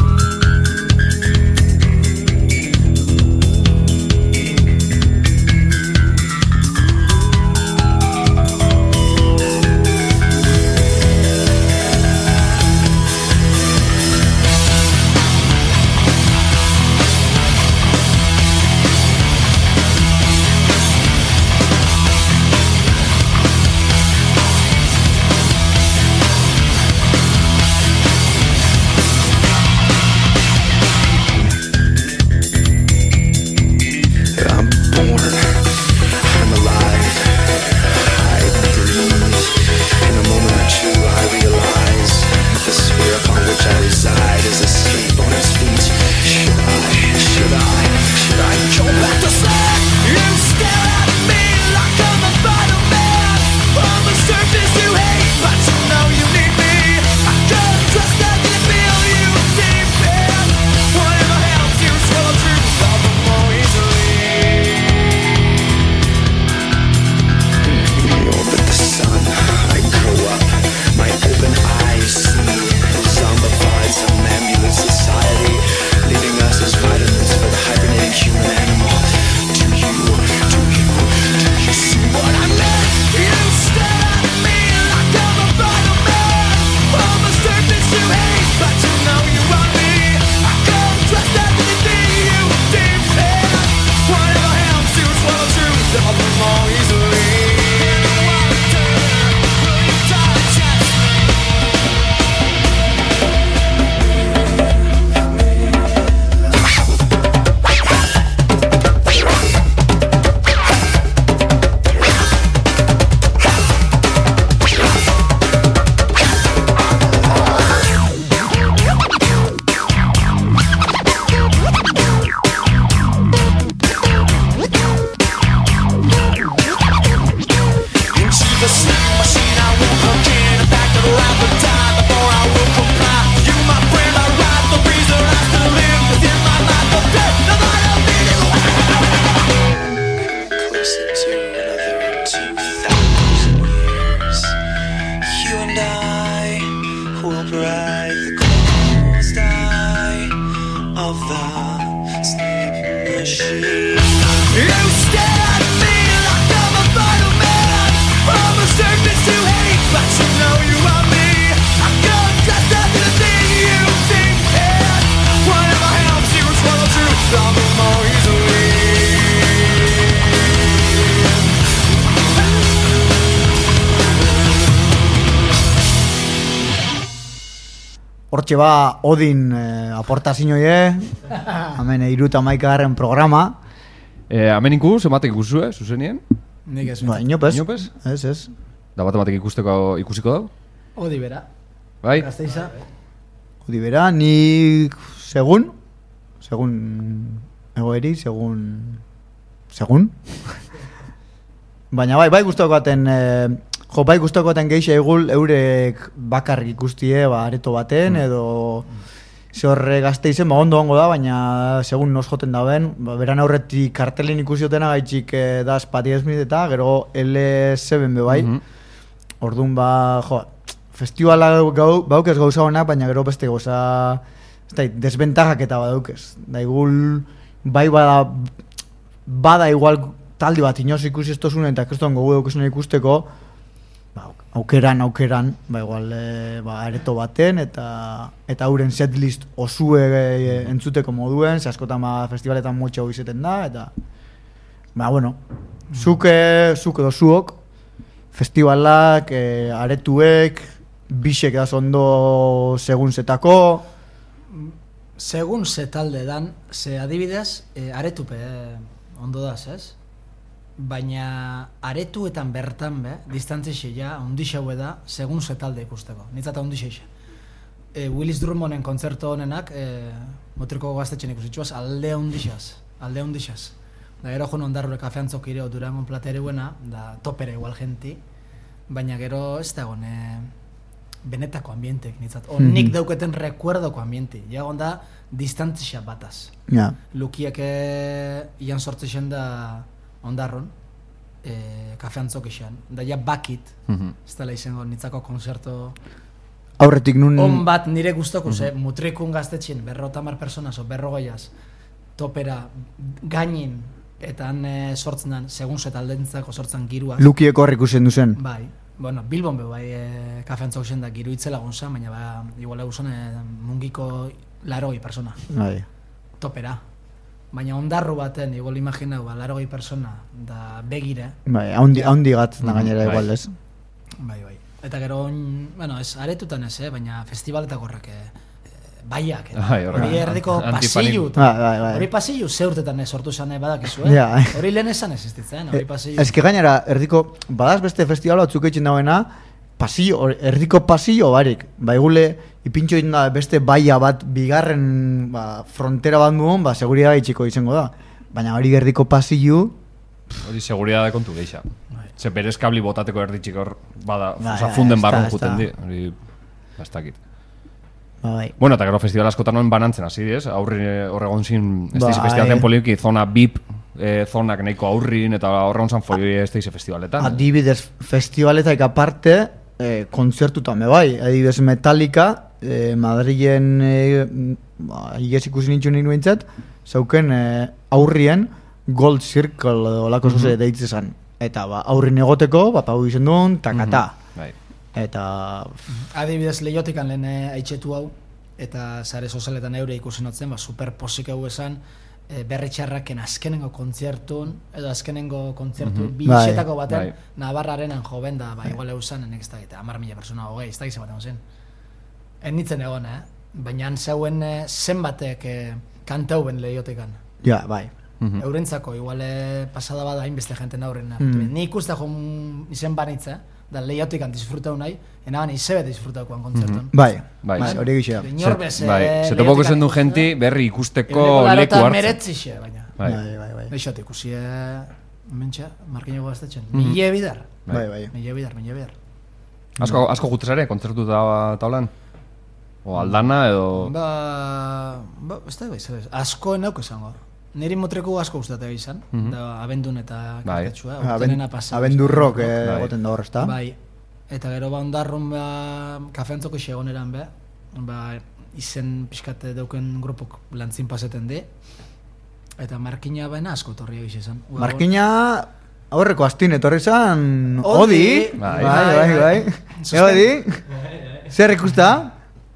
Some more hortxe ba, Odin eh, aportazioie, hemen iruta maikagarren programa. Eh, hemen iku, zematek ikusue, zuzenien? Nik ez Ba, bintzat. inopez. Inopez? Ez, ez. Da bat ematek ikusteko ikusiko dau? Odi bera. Bai? Gazteiza. Udi bera, ni segun, segun egoeri, segun, segun. Baina bai, bai guztokoaten, eh, jo, bai guztokoaten geixe egul eurek bakarrik ikustie, ba, areto baten, edo ze horre Gasteizen, ba, ondo ongo da, baina segun nos joten dauen, ba, beran aurretik kartelen ikusiotena gaitxik eh, da Spati Smith eta gero L zazpi be bai. Mhm. Orduan ba, jo, festivala gau, baukez gauza honak, baina gero beste gauza, ez da, desbentajak eta badaukez. Da igul, bai bada, bada igual taldi bat inoz ikusi ez tozunen eta kriston gogu daukezunen ikusteko, ba, aukeran, aukeran, ba igual, e, ba, areto baten eta eta hauren setlist osue e, entzuteko moduen, ze askotan ba, festivaletan motxo izeten da, eta ba, bueno, zuk, e, zuk edo zuok, festivalak, e, aretuek, bisek da ondo segun zetako, Segun ze talde dan, ze adibidez, e, aretupe e, ondo daz, ez? Baina aretuetan bertan be, distantzixe ja, ondixaue da, segun ze talde ikusteko. Nitzata ondixeixe. E, Willis Drummonden kontzertu honenak, e, Motriko gaztetxen ikusitxuaz, alde ondixaz, alde ondixaz. Da gero joan ondarrure kafeantzok ireo Durangon platereuena, da topere igual genti, baina gero ez da egon, e, benetako ambientek nitzat. O nik dauketen rekuerdoko ambienti. Jagon da, distantzia bataz. ja. Lukiek e, ian sortzeixen da ondarron, e, kafeantzok izan. Da ja bakit, Mhm. ez dela izango nitzako konzerto Aurretik nun... on bat nire guztoko, ze Mutrikun gaztetxin, berrota mar personas, o berrogeiaz, topera, gainin, eta han e, sortzenan, segun ze taldentzako sortzen giruaz. Lukiek hor ikusten duzen. Bai, bueno, Bilbon be bai e, kafeantzok zen da giru itzela gonzan, baina ba, igual egusen e, mungiko larogei persona, Bai. topera. Baina ondarru baten, igual imaginau, ba, larogei persona, da begire, Bai, haundi, haundi gat da gainera bai. igual, ez? bai, bai. Eta gero, on, bueno, ez aretutan ez, eh, baina festivaletako horrek, eh, baiak, eta Bai, horrek. hori erdiko Antipanik. pasillu, Bai, bai, bai. hori pasillu zeurtetan ez sortu zane badakizu, eh? Ja. Hori lehen esan ez istitzen, hori pasillu. Ez que gainera, erdiko, badaz beste festival batzuk eitzen dauena, pasillo, hor- erdiko pasillo barik. Ba, egule, ipintxo egin da beste baia bat, bigarren, ba, frontera bat duen, ba, seguridade itxiko izango da. Baina hori erdiko pasillo, Hori seguridade kontu geixa. Ze berez kabli botateko erditxik hor, bada, Bai, oza, bai, funden ez da, barrun ez juten da. di. Hori, ez dakit. ba, bai. Bueno, eta gero festival askotan noen banantzen hasi diez, aurri horregon zin, ez daiz Bai. festivalten poliki, zona B I P, eh, zonak nahiko aurrin, eta horregon zan foi ez daiz festivaletan. Adibidez, festivaletak aparte, eh, kontzertutan be bai. Adibidez, Metallica, eh, Madrilen, eh, ba, igez ikusi nintzen nien behintzat, zauken eh, aurrien Gold Circle edo olako zuze deitze zan. Eta ba, aurrin egoteko, ba, pau izen duen, takata. Bai. Eta... Adibidez lehiotikan lehen eh, aitxetu hau, eta sare sozialetan eure ikusi notzen, ba, super posik hau esan, e, berritxarraken azkenengo kontzertun, edo azkenengo kontzertu Mhm. bi Bai. xetako baten, Bai. Navarrarenan joven da, ba, igual eusan, enek ez da, eta hamar mila persona hogei, ez da gizan baten zen. En nintzen egon, eh? Baina han zeuen eh, zenbatek eh, kantauen lehiotikan. Ja, bai. Mhm. Eurentzako, igual eh, pasada bada hainbeste jenten aurrena. Mm. Ni ikusta joan izen banitza, da lehiotikan disfrutau nahi, enaban izebe disfrutaukoan kontzertuan. Bai, Bai. bai, hori gixea. Inor bez, eh, Bai, se topoko zen du lehiotikan genti berri ikusteko Euneko leku larota hartzen. meretzixe, baina. Bai. Bai, bai, bai. Eixot ikusi, eh, mentxa, markinago gaztetxen. Mhm. Mille bidar. Bai, bai. Mille bidar, mille bidar. Asko, asko gutez ere, kontzertu da taulan? O aldana edo... Ba, ba, ez da, ez da, asko enauk esango. Niri motreko asko gustatea izan, Mhm. da abendun eta Bai. kartetxua, Aben, urtenena pasa. abendurrok eh, Bai. egoten da hor, ezta? Bai, eta gero ba ondarrun ba, kafeantzoko xegoneran be, ba, izen pixkate dauken grupok lantzin paseten di, eta markina baina asko torri egiz izan. Ua, Markina aurreko astin etorri zan Odi. Odi. Bai. Bai, bai, bai. Susten- E, Odi? Zer ikusta?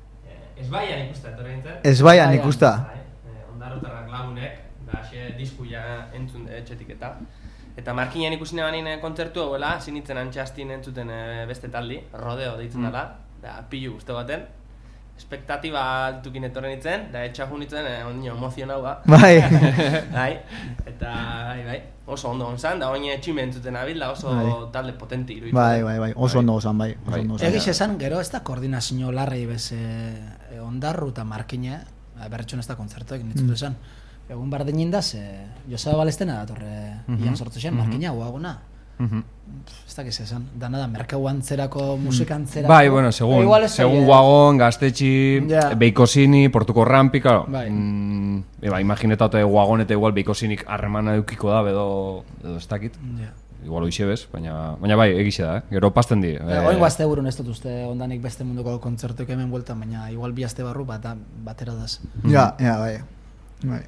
Ez baian ikusta, etorri nintzen. Ez baian Baian. ikusta. Bai, eh, ondarrotarrak lagunek, da xe diskuia entzun de etxetik eta. Eta markinean ikusi nebanin eh, kontzertu hauela, zinitzen antxastin entzuten eh, beste taldi, rodeo deitzen dela, da pilu guzti baten. espektatiba altukin etorren itzen, da etxajun itzen, eh, ondino emozionau ba. Bai. Bai, eta bai, bai, oso ondo onzan, da oin etxime entzuten abil, da oso Bai. talde potente iruditzen. Bai, bai, bai, oso ondo gozan, bai. Oso Bai. ondo gozan. Egiz esan, gero ez da koordinazio larrei bez e, ondarru eta markine, berretxun ez da kontzertuek, nitzut esan. Egun bardinin da, ze Joseba Balestena datorre ian sortu zen, markina guaguna. Mhm. Ez da giz esan, dana da, merkau antzerako, musikantzerako. Bai, bueno, segun, Igual ez segun zaie- Guagon, Gaztetxi, Ja. Beikosini, Portuko Rampi, claro. Bai. Mm, e, ba, imaginetate Guagon eta igual Beikosinik harremana eukiko da, edo, edo ez dakit. Ja. Igual hoxe bez, baina, baina bai, egixe da, eh? Gero pasten di. Eh, Oin guazte burun ez dut uste ondanik beste munduko kontzertuek hemen bueltan, baina igual bi aste barru bat, batera daz. Ja, ja, bai. Bai.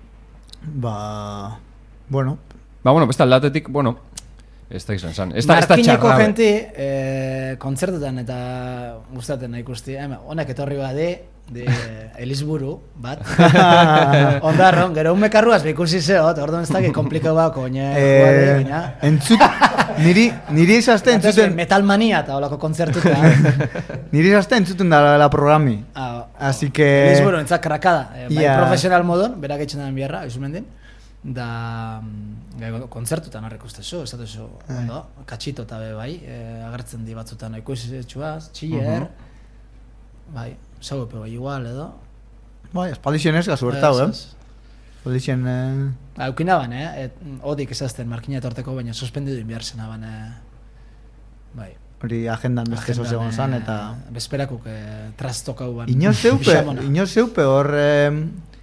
Ba... Bueno, Ba, bueno, beste aldatetik, bueno, ez da izan zan. Ez da, ez da Markineko txarra. jenti, eh, kontzertutan eta gustaten nahi ikusti. Hemen, honek etorri badi, de Elizburu, bat. Ondarron, gero un mekarruaz ikusi zeot, orduan ez dakit komplikau bako, baina, eh, baina. entzut, niri, niri izazte entzuten, Metalmania eta holako kontzertuta. niri izazte entzuten da la programi. Ah, Así que... Elizburu, entzak krakada, eh, bai Ja. profesional modon, berak etxen den biharra, izumendin. Da, mm, kontzertutan horrek ustezu, ez dut ondo, katxito eta be bai, eh, agertzen di batzutan ikusetxuaz, txiller, bai, zaupe bai igual edo. Bai, espaldixen ez gazu bertau, Ez, eh? ez. Espaldixen... Eh... Aukinaban, eh? Et, odik ezazten markina etorteko, baina suspendidu inbiar zenaban, eh? Bai. Hori agendan beste Agendan, zozegon zan, eh, eta... Bezperakuk eh, trastokau ban. Ino zeupe, Bixamona. ino zeupe hor... Eh,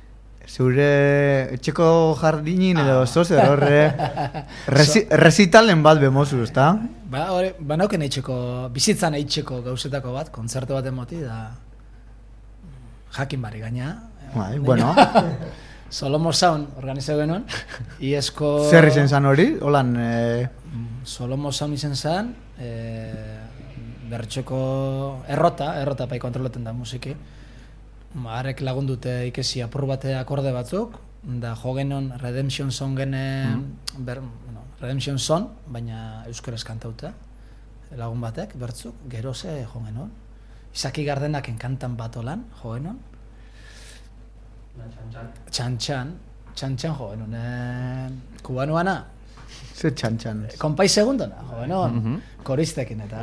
zeure etxeko jardinin edo Ah. zozer hor... Eh, resi, resitalen bat bemozu, ezta? Ba, hori, banauken eitxeko, bizitzan eitxeko gauzetako bat, kontzertu bat emoti, da... Jakin bari gaina. Bai, bueno. Solomo Sound organizau genuen, iesko... Zer izen zan hori? Holan... Eh, Solomo Sound izen zan, e, bertxoko errota, errota pai kontrolaten da musiki. Harek lagundute ikesi apur bate akorde batzuk, da jo genon Redemption Song genen, ber, bueno, Redemption Song, baina euskaraz kantauta, lagun batek, bertzuk, gero ze jo genon. Izaki Gardenak enkantan bat olan, jo genon. Txan-txan, txan-txan jo genon, eh, kubanuana, Ze txan-txan. Konpai segundona, jo, no? Koristekin eta.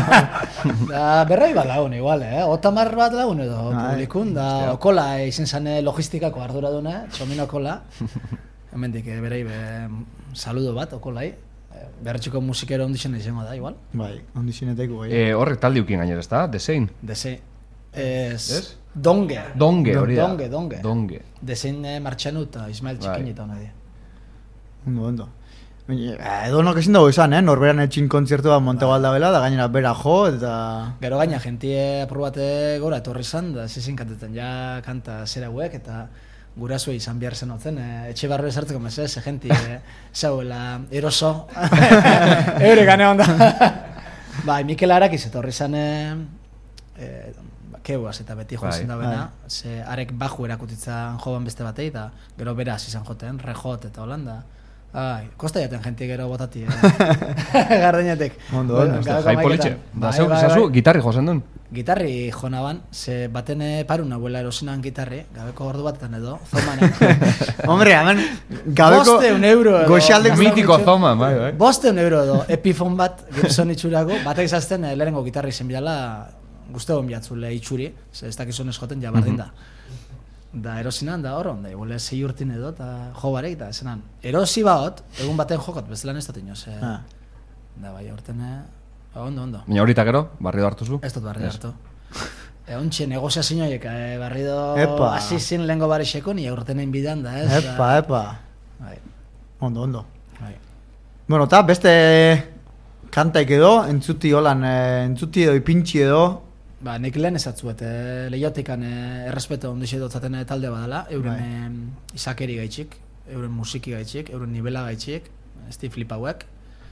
Da, berroi bat lagun igual, eh? Otamar bat lagun edo Ai, publikun, da, Okola izin zane logistikako arduraduna, Txomin Okola. Hemendik, eh, berei, be, saludo bat, Okolai. Berretxuko musikero ondixen izango da, igual. Bai, ondixineteko gai. Eh, horrek taldi ukin gainera, ez da? Desein. Dese. Ez... Ez? Donge. Donge, hori da. Donge, donge. Donge. Desein eh, Martxanu eta Ismael Bai. Txikin eta hona di. Ondo, ondo. Eh, edo nok ezin dago izan, eh? Norberan etxin kontzertu bat monte balda bela, da gainera bera jo, eta... Gero gaina, jentie apur bate gora etorri zan, da zizin kantetan ja kanta zera hauek, eta gurasoei izan behar zen otzen, eh, etxe barru esartzeko mesez, ze jenti eh, zauela eroso, eure gane onda. Bai, Mikel Arakiz etorri zan, eh, eh, keuaz eta beti joan Bai. zen da bena, ze arek baju erakutitzan joan beste batei, eta gero beraz izan joten, rejot eta holanda. Ai, kosta jaten jenti gero botati, eh? Gardenetek. Ondo, Bueno, ondo. gaueko Jai hamaiketan. politxe. Da, Bai, zeu, bai, zazu, bai. gitarri jozen duen. Gitarri jonaban, ze baten eh, parun abuela erosinan gitarri, gabeko ordu batetan edo, zomanen. Hombre, hemen gabeko... Bosteun euro edo. Goxaldek Mitiko zoma, bai, bai. Bosteun euro edo, epifon bat, Gibson itxurako, batek izazten eh, lehenengo gitarri zen bidala, guztegon bihatzule itxuri, ze ez dakizun eskoten jabardin da. Da erosinan da hor onda, igual sei urtin edo, eta jo barek, da esanan, erosi baot, egun baten jokot, bezala ez dut inoz, eh, Ah. da bai, aurten, eh, ondo, ondo. Baina horita gero, barrio hartu zu. Ez dut barri hartu. E, ontxe, negoziazioiek, e, barrido Epa. hasi zin lehengo barixeko, ni aurtenen bidan da, ez? Epa, epa. Bai, Ondo, ondo. bai. Bueno, eta beste kantaik edo, entzuti holan, eh, entzuti edo ipintxi edo, Ba, nik lehen ezatzuet, e, lehiotikan e, errespeto ondixe dotzaten e, talde badala, euren Bai. e, izakeri gaitxik, euren musiki gaitxik, euren nivela gaitxik, ez di flipauek,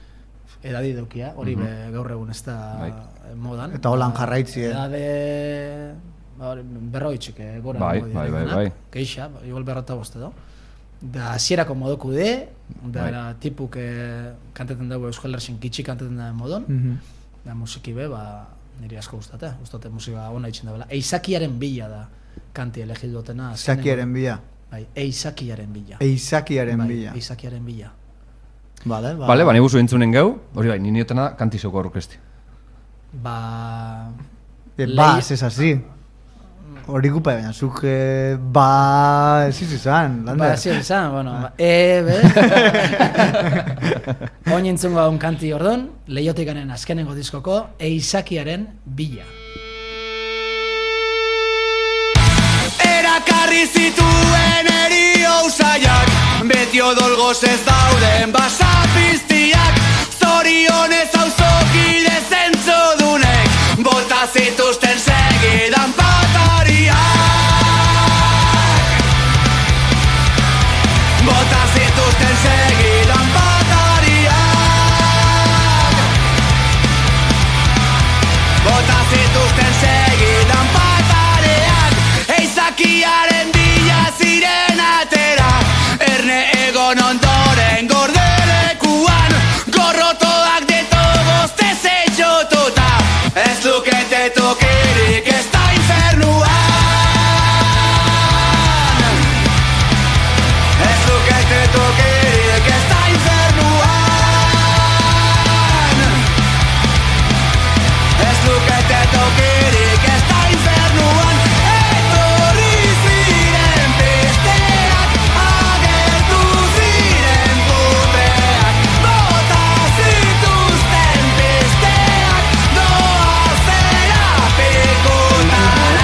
edadi daukia, hori be, gaur egun ez da Bai. e, modan. Eta holan jarraitzi, eh? Edade, ba, hori, berroitxik, e, gora. Bai, egongo bai, bai, direnak. bai. Geixa, ba, igual berrota boste do. Da, hasierako modoku de, da, Bai. era, tipuk e, kantetan dugu Euskal Herrixen kitxik kantetan da modon, Mhm. da musiki be, ba, niri asko gustate, gustate musika ona itxen dabela. Eizakiaren bila da kanti elegit dutena. Eizakiaren bila. Bai, eizakiaren bila. Eizakiaren Bai, bila. eizakiaren bila. Vale, ba. Bale, bane guzu entzunen gau, hori bai, nini otena kanti zoko orkesti. Ba... Eh, Lei- ba, ez así. Hori gupa, baina zuk eh, ba... Ez izan, Ba, Lander. zio izan, bueno, ba, e, be... Oin entzungo un kanti ordon, Leihotikanen azkenengo diskoko, eizakiaren bila. Erakarri zituen erio usaiak, beti odolgoz ez dauden basapiztiak, zorionez auzokide zentzudunek, bota zituzten segidan patariak. Bota zituzten segidan patariak. Bota zituzten segidan patariak. Eizakiaren bila ziren atera, erne egon ondoren gordelekuan, gorrotoak de todos deshechotuta, ez lukete tokirik ez da infernuan. Ez lukete tokirik ez da infernuan. Ez lukete tokirik ez da infernuan. Etorri ziren besteak, agertu ziren putreak, bota zituzten besteak, doazera pikutara.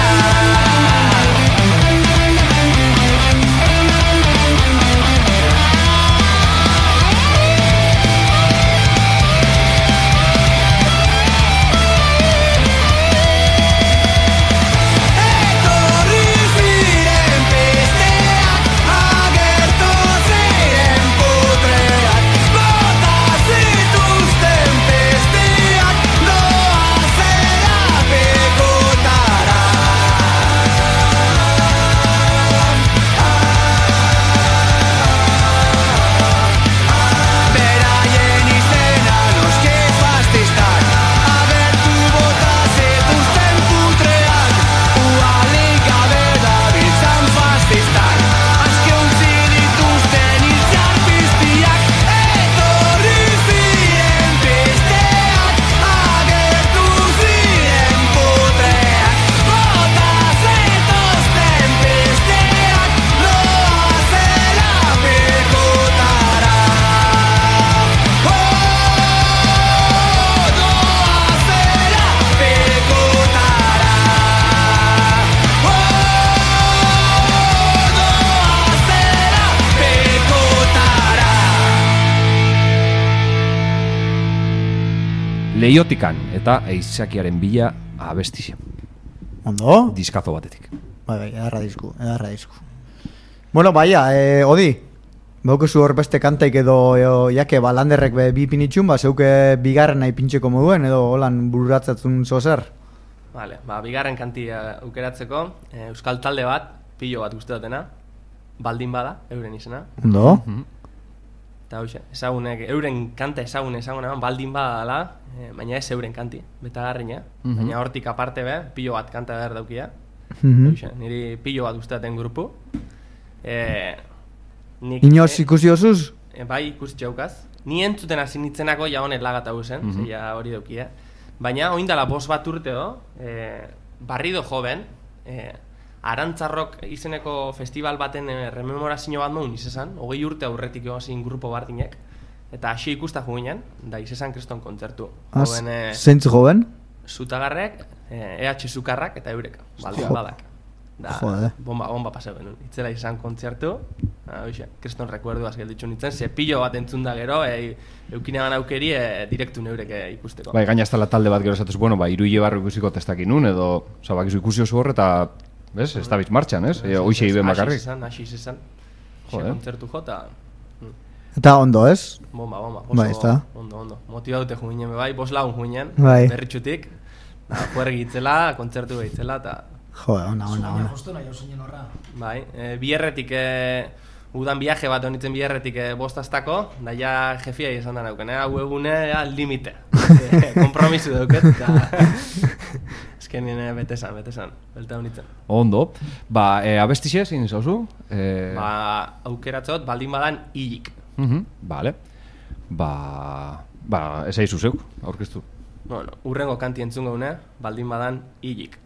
Etorri ziren besteak, agertu ziren putreak, bota zituzten besteak, doazera pikutara. Beraien izena noski fascistak, agertu bota zituzten putreak, uhalik gabe dabiltzan fascistak, aske utzi dituzten hiltzarpiztiak. Etorri ziren besteak, agertu ziren putreak, bota zituzten besteak, doazela pikutara. Oh, doazela pikutara. Oh, doazela pikutara. Leiotikan eta eizakiaren bila abestixe. Ondo? Diskazo batetik. Bai, bai, edarra dizku, edarra dizku. Bueno, baia, eh, Odi, baukezu hor beste kantaik edo, edo jake, ba, Landerrek be, bi pinitxun, ba, zeuke bigarren nahi pintxeko moduen, edo holan bururatzatzen zozer. Vale, ba, bigarren kantia aukeratzeko, eh, euskal talde bat, pilo bat guztatena, baldin bada, euren izena. Ondo? Eta hoxe, ezagunek, euren kanta ezagun ezagun eman, baldin bada dela, eh, baina ez euren kanti, betagarrina. Baina hortik aparte be, pilo bat kanta behar daukia. Mhm. Hoxe, niri pilo bat guztaten grupu. Eh, nik, Inoz ikusi osuz? eh, bai, ikusi jaukaz. Ni entzuten hasi nitzenako ja honet lagat hau zen, Mhm. zeia hori daukia. Baina, oindala bost bat urte do, eh, barrido joven, eh, Arantzarrok izeneko festival baten eh, rememorazio bat nuen izan, hogei urte aurretik egon zin grupo bardinek, eta hasi ikusta juginen, da izan kriston kontzertu. Az, Joven, eh, zeintz joven? Zutagarrek, eh, E H Zukarrak eta eurek, baldin Jo. badak. Da, Jode. bomba, bomba pasau genuen. Itzela izan kontzertu, ah, hoxe, kriston rekuerduaz gelditxu nintzen, ze pilo bat entzun da gero, e, eukinean aukeri e, direktu neurek e, ikusteko. Bai, gaina ez dela talde bat gero esatuz, bueno, ba, iruile barro ikusiko testakin nun, edo, oza, bakizu ikusi oso hor, eta, bez, ez da bitz martxan, ez? E, Hoxe iben bakarrik. Hasi izan, hasi izan. Hoxe Jode. kontzertu jota, Eta ondo, ez? bomba, bomba. Bai, ez da. Ondo, ondo. Motibaute juinen bai, bos lagun juinen, Bai. berritxutik. Juergi itzela, kontzertu behitzela, eta Jo, ona, ona, Baina ona. justu nahi hau zinen horra. bai, e, bierretik e, udan viaje bat onitzen biherretik eh, bostaztako, da ja jefia izan da nauken, eh? Hau egune ja, limite. Eh, kompromisu dauket, eta eskenien eh, betesan, betesan, belta honitzen. Ondo. Ba, e, abestixe, zein zauzu? E... Ba, aukeratzot, baldin badan hilik. Mhm, vale. Ba, ba, esaizu zeuk, aurkeztu. Bueno, urrengo kanti entzun gaune, baldin badan hilik.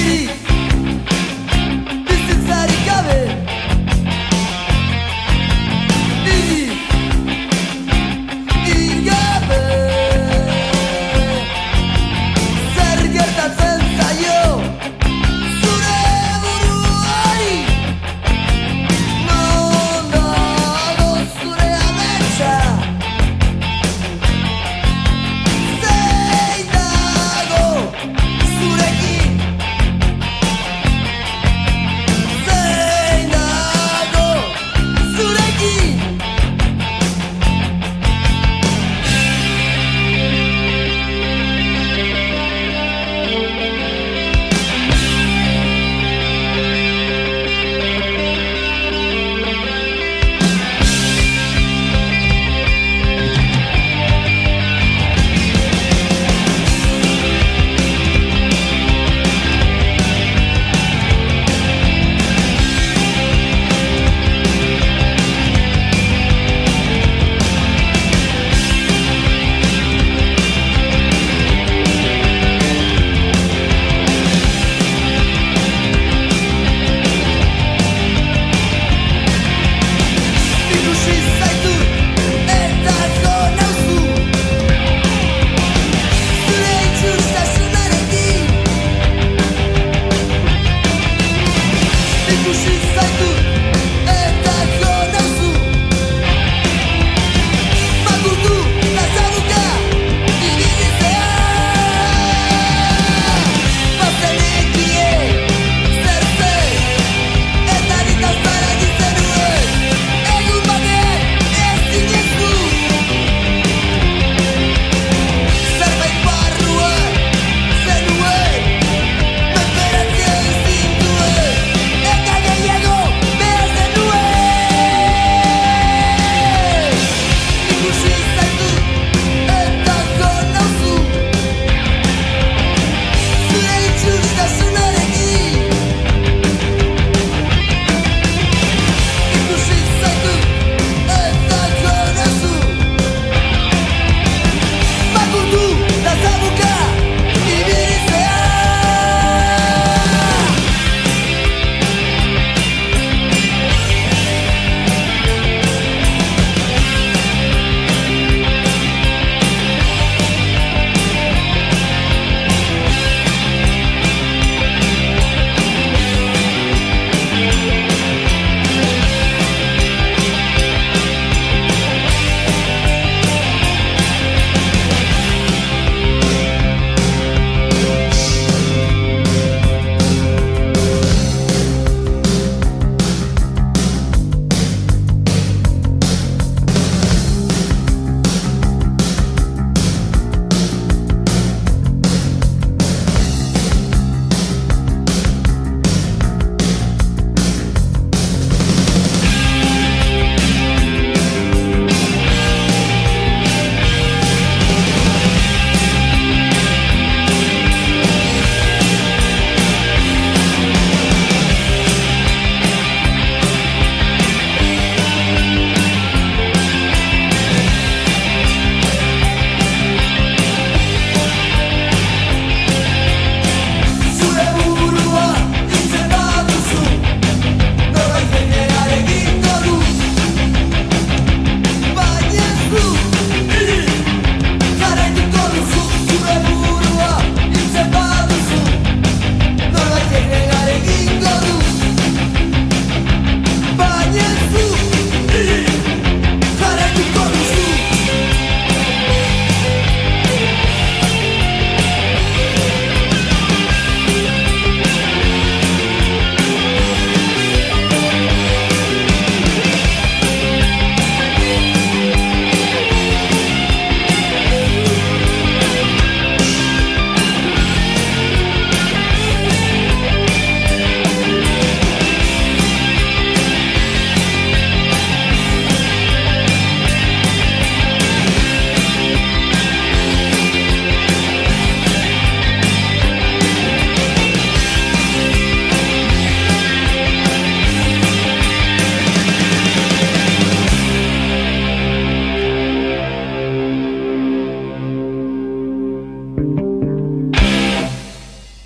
Bizitzarik gabe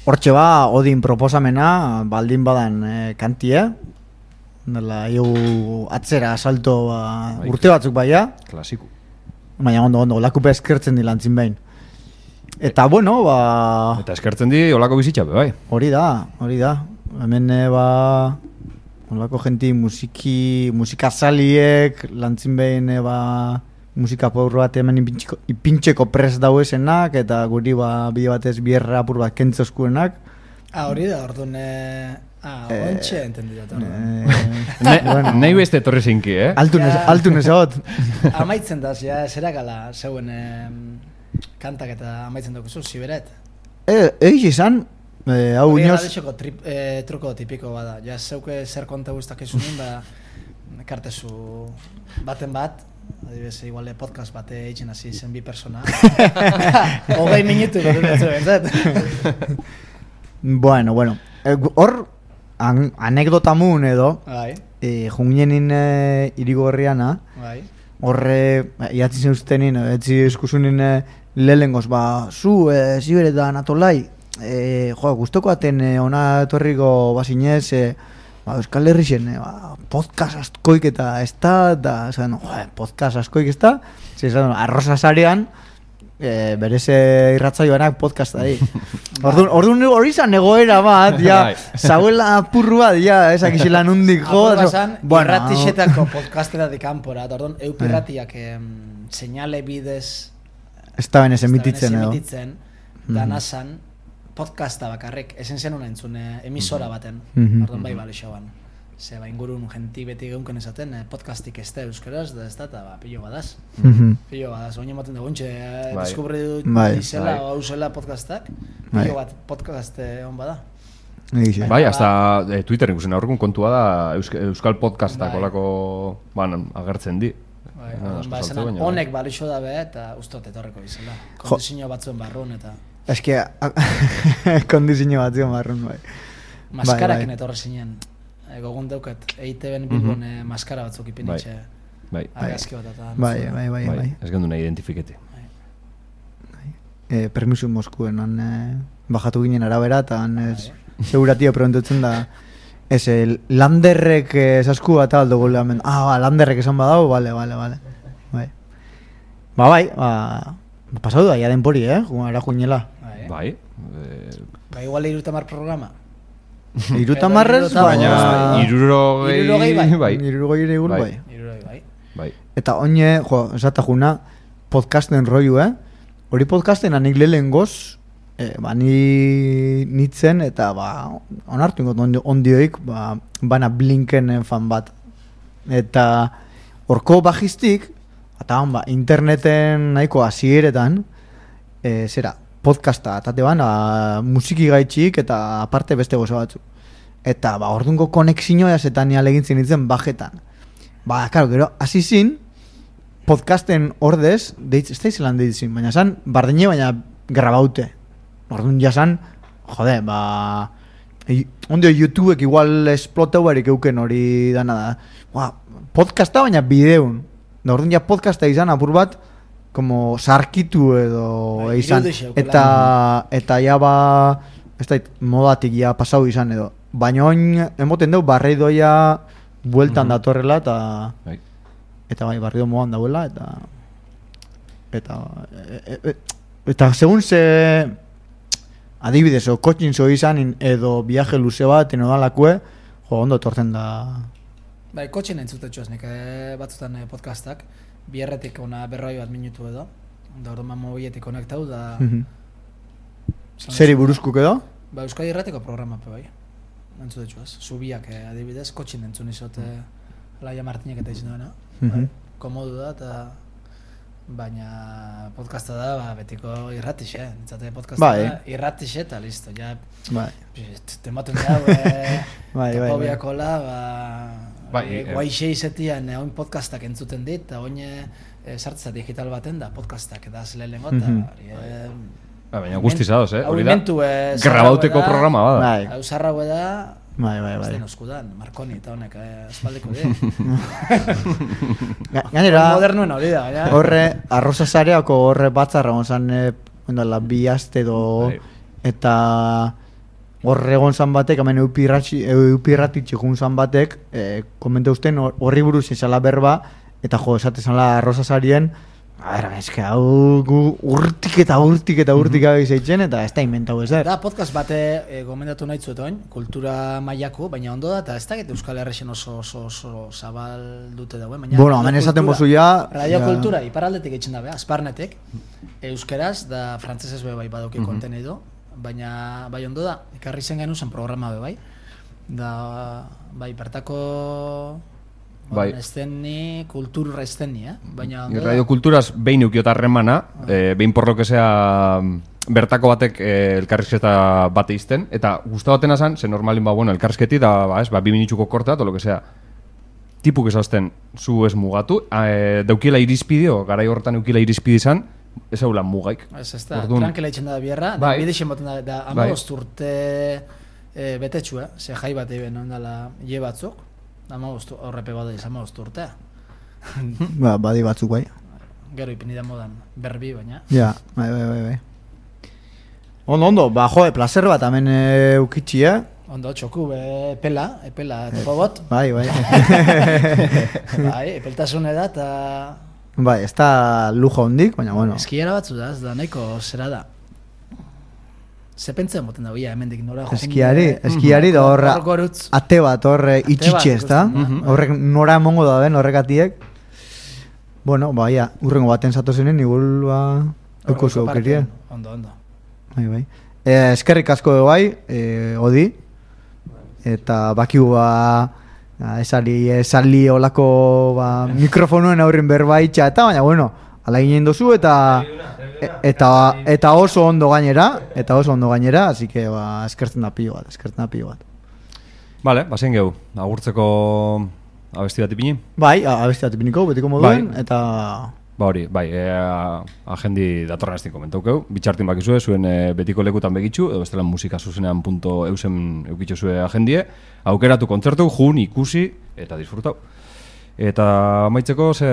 Hortxe ba, odin proposamena, baldin badan e, kantie, dela, iu atzera salto ba, Bai. urte batzuk baia, Klasiku. baina ondo, ondo, lakupe eskertzen dilantzin behin. Eta bueno, ba, Eta eskertzen di olako bizitxape, bai. hori da, hori da. Hemen e, ba, olako jenti musiki, musikazaliek, lantzin behin e, ba, musika porru bat hemen ipintxeko, ipintxeko prest dauesenak, eta guri ba, bide batez bierra apur bat kentzoskuenak. Ah, hori da, orduan... Eh... Ah, ontxe entendido. Ne, Nei beste etorri zinki, eh? Altun ez, Ja. altun ez hot. Amaitzen da, ja, zerakala, zeuen eh, kantak eta amaitzen dukuzu, ziberet. E, Eix izan, e, hau Hori inoz, gadixoko trip, eh, truko tipiko bada. Ja, zeuke zer konta guztak izunin, da, kartezu baten bat, adibidez, igual podcast bate eitzen hasi zen bi persona. Hogei minutu, dut bentzat. bueno, bueno. E, gu- Hor, an, anekdota mun edo, Bai, e, jungenin e, irigorriana, bai. horre, iatzi zen ustenin, etzi eskusunin e, lehengoz, ba, zu, e, ziberetan atolai, e, jo, guztoko aten e, ona etorriko bazinez, e, ba, Euskal Herrixen, e, ba, podcast askoik eta ez da, eta, esan, jo, podcast askoik ez da, esan, arroza sarean, e, bereze irratzaioanak podcasta di. Orduan, orduan hori zan egoera bat, ja, Bai. zauela apurru bat, ja, ezakizela nundik, jo, Apur eso- basan, bueno, irratixetako podcastera di kanpora, orduan, eupirratiak em, seinale bidez ez da benez ez da emititzen benez edo. emititzen, danazan, podcasta bakarrik, esen zen una entzun eh, emisora baten, Mhm. orduan bai balixoan. Ze ba ingurun genti beti geunken esaten, eh, podcastik ez da euskaraz, da ez da, eta ba, pillo badaz. Mhm. Pillo badaz, oin ematen dugu, ontxe, eh, Bai. deskubri dut Bai. izela, Bai. o hau zela podcastak, Bai. pillo bat podcast eh, on bada. Egixe. Bai, hasta eh, Twitter ikusen aurkun kontua da Eusk- Euskal Podcastak Bai. olako, ban, agertzen di. Bai, Ah, orduan, asko ba, saltu esanan, baina, bai. honek balixo dabe, eta ustot etorreko izela. Kondizio batzuen barrun, eta Eske, kondizio bat zion barrun, bai. maskarakin bai. etorri zinen. E, gogun daukat, E I T B Bilbon eh, maskara batzuk ipinitxe. Bai, Argazki bat eta... Bai, bai, bai, bai, bai. ez gendu nahi identifiketi. E, permisu Moskuen, han e, bajatu ginen arabera, eta han ez, seguratio preguntatzen da, ez, el, landerrek e, zasku bat aldo gule hemen, ah, ba, landerrek esan badau, bale, bale, bale. Bai. Ba, bai, ba, pasau da, ja denpori, eh, Ju- era juinela. Bai. Bai, eh, Ba, igual irutamar programa. Iruta Edo marrez, hirurogeita baina baina... irurogei, Hirurogei bai. bai, Irurogei ere egun, Bai. bai. Irurogei, bai. bai. Eta oine, jo, esata juna, podcasten rollu, eh? Hori podcasten anik lehen goz, eh, ba, ni nitzen, eta ba, onartu ingot ondi, ondioik, ba, bana Blinkenen fan bat. Eta horko bajistik, eta ba, interneten nahiko hasieretan, eh, zera, podcasta, atate ban, a, musiki gaitxik, eta aparte beste gozo batzu. Eta ba, ordungo konexioa zetan nial egintzen nintzen bajetan. Ba, karo, gero, hasi zin, podcasten ordez, deitz, ez da izelan deitzin, baina zan, bardine, baina grabaute. Orduan jasan, jode, ba... E, ondio YouTubek igual esplotau barik euken hori dana da. Ba, podcasta baina bideun. Da orduan ja podcasta izan apur bat, como sarkitu edo Bai, izan. irudi xeukela. Eta, eta ja ba, ez da, modatik ja pasau izan edo. Baina oin, emoten dugu, barreidoia bueltan Mhm. datorrela, eta... Bai. Eta bai, barrio moan dauela, eta... Eta... E, e, eta segun ze... Adibidez, o kotxin zo izan, edo viaje luze bat, eno dalakue, jo, ondo tortzen da... Bai, kotxen entzutetxoaz nik eh, batzutan eh, podcastak, bierretik ona berroi bat minutu edo, da orduan mobiletik konektau, da... Mhm. Zeri buruzkuk edo? Ba, Euskadi Irrateko programa pe bai, entzutetxoaz. Zubiak eh, adibidez, kotxin entzun izot eh, Laia Martinek eta izan duena. Mhm. Bai, komodu da, eta... Baina podcasta da, ba, betiko irratixe, eh? Nintzate podcasta Bai. da, irratixe eta listo, ja... Bai. Tematen da, eh, Bai, bai, bai. topobiakola, ba... Bai, eh, eh. guaixe izetian, eh, oin podcastak entzuten dit, eta oin eh, sartza digital baten da, podcastak, eta zele lehengo, eta... Mhm. hori, eh, Ba, baina guztiz adoz, eh? hau Hori da, inventu, eh, grabauteko zarraue da, programa bada. Bai, Hau zarraue da, bai, bai, bai. ez den oskudan, Marconi eta honek, eh, espaldeko di. Ga- Gainera, Modernuen hori da, baina... horre, arroza zareako horre batzarra gonzan, e, ondala, bi aste edo... Bai. Eta hor egon zan batek, hemen eupirratitxe jun zan batek, eh, komente usten horri buruz izala berba, eta jo, esatezanla Rosasarien, a ber, eske hau gu urtik eta urtik eta urtik mm-hmm. zeitzen, eta ez da inventau ez Da podcast bate e, gomendatu nahi zuetoin, kultura mailako, baina ondo da, eta ez dakit Euskal Herrixen oso, oso, oso zabal dute dauen, baina... Bueno, hemen esaten bozu ja... Radio ja. kultura, iparaldetik eitzen dabe, azparnetek, euskeraz, da frantzesez be bai badoki mm-hmm. kontenido, baina bai ondo da, ikarri zen genu zen programa be bai, da bai bertako... Bai. Esteni, kultura esteni, eh? Baina I radio kulturaz behin eukiota harremana, ah. eh, behin por lo que sea bertako batek eh, elkarrizketa bate izten, eta gustabaten azan, ze normalin ba, bueno, elkarrizketi da, ba, ez, ba, bi minutxuko korta, to lo que sea, tipuk esazten, zu ez mugatu, eh, daukiela irizpideo, garai horretan eukila irizpidi izan, ez hau lan mugaik. Ez ez da, trankela itxen da bierra, bai. da bidexen baten da, da amabost urte e, betetxu, eh? Ze jai bat eben ondala je batzuk, amabost horrepe bada izan amabost urtea. Ba, badi batzuk bai. Gero ipini da modan, berbi baina. Ja, bai, bai, bai, bai. Ondo, ondo, ba, jo, placer bat hemen e, ukitxi, eh? Ondo, txoku, be, epela, epela, topo bot. Bai, bai. Bai, epeltasune da, eta... Bai, ez da lujo hondik, baina, bueno. Eskiera batzu da, ez da, nahiko zera da. Ze pentzen moten da, bia, hemendik nora joan. Eskiari, eskiari da horra, ate bat horre itxitxe, ez da? Horrek nora emongo da ben, horrekatiek. Bueno, ba, ia, urrengo baten zatozenen, igul, ba, euko zu aukerien. Ondo, ondo. Bai, bai. Eh, eskerrik asko bai, eh, odi, eta bakiu ba, esali, esali olako ba, mikrofonuen aurrin berbaitxa, eta baina, bueno, ala ginen dozu, eta, eta, eta oso ondo gainera, eta oso ondo gainera, así que ba, eskertzen da pilo bat, eskertzen da pilo bat. Vale, bazen gehu, agurtzeko abesti bat ipini? Bai, abesti bat ipiniko, betiko moduen, bai. Eta... Ba hori, bai, e, agendi datorren aztin komentaukeu, bitxartin bakizue, zuen e, betiko lekutan begitxu, edo bestelan musika zuzenean punto eusen eukitxo zue agendie, aukeratu kontzertu, jun, ikusi, eta disfrutau. Eta maitzeko, ze...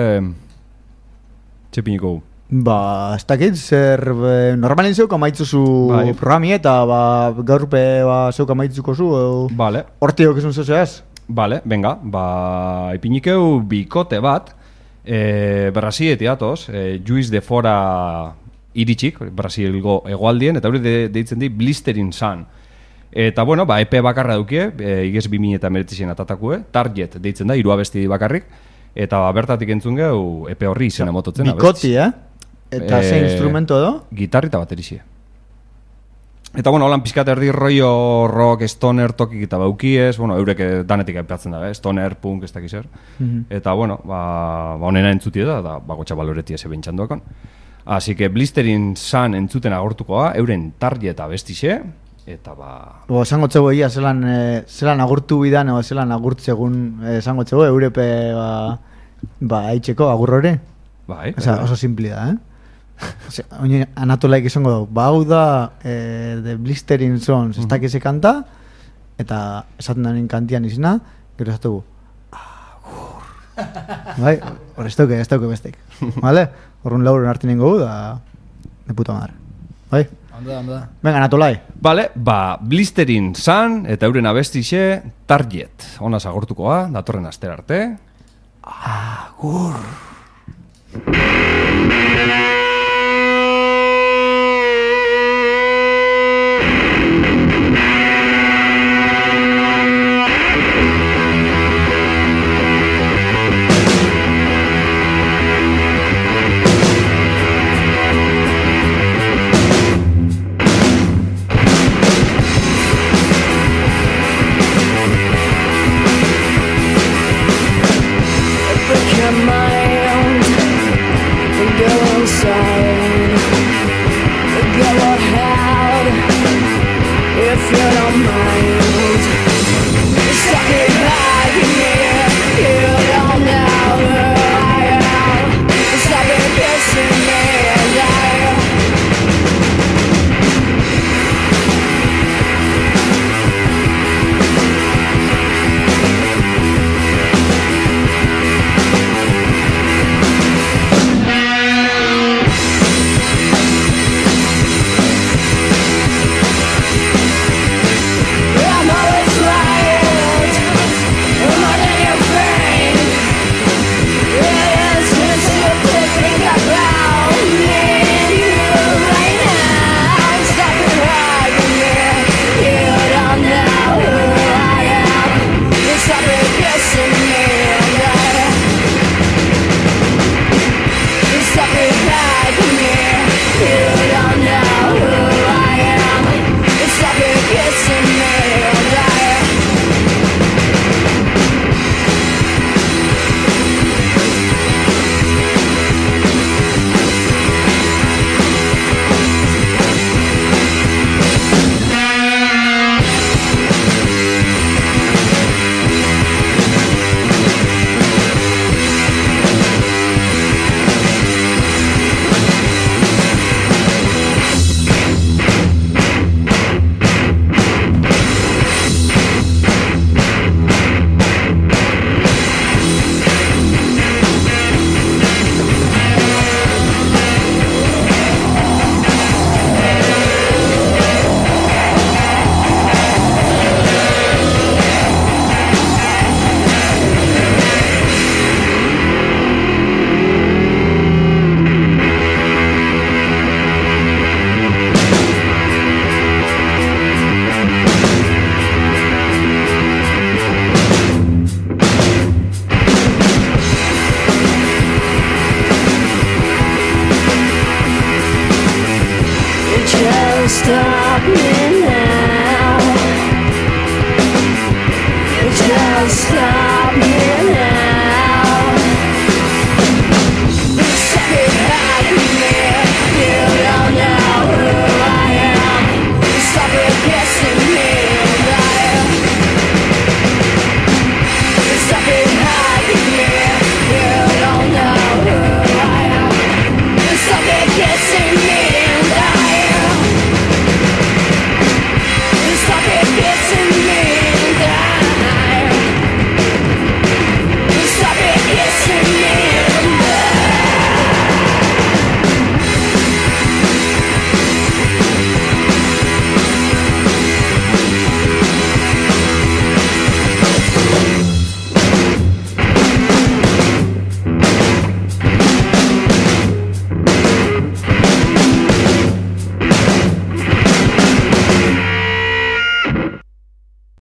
txepiniko? Ba, ez dakit, zer... Normalin zeuk amaitzuzu bai. Programi, eta ba, gaurpe ba, zeuk amaitzuko zu, edo... Vale. Hortiok esun zezeaz? Vale, venga, ba, ipinikeu bikote bat, E, Brasiletik atoz, e, Juiz de Fora iritsik, Brasilgo hegoaldien, eta hori de, deitzen di Blistering Sun. Eta bueno, ba, E P bakarra dukie, e, igez bi mila hemeretzien atatakue, Target deitzen da, hiru abesti bakarrik, eta ba, bertatik entzun gehu E P horri izena mototzen. Bikoti, eh? Eta e, ze instrumento edo? Gitarri eta baterizie. Eta bueno, holan pizkat erdi rollo rock, stoner tokik eta baukiez, bueno, eurek danetik aipatzen da, eh? Stoner, punk, ez dakiz zer. Mm-hmm. Eta bueno, ba, ba honena entzuti da, da bako txabaloreti eze bentsan duakon. Así que Blistering Sun entzuten agortukoa, euren Target abestixe, eta ba... Bo, esango txego ia, zelan, e, zelan agurtu bidan, o zelan agurtzegun, esango txego, eurepe, ba, ba, haitxeko, agurrore. Bai, Osa, oso simpli da, eh? Oin anatolaik izango dugu, ba hau da eh, The Blistering Sons, ez dakize kanta, eta esaten daren kantian izena, gero esatu gu agur. Bai, hor ez dauke, ez dauke bestek. Vale? Horren lauren hartu ningu gu, da de puta madre. Bai? Onda, onda. Venga, anatolai. Vale, ba, Blistering Sun, eta euren abestixe, Target. Honaz agortukoa, datorren astera arte. Agur.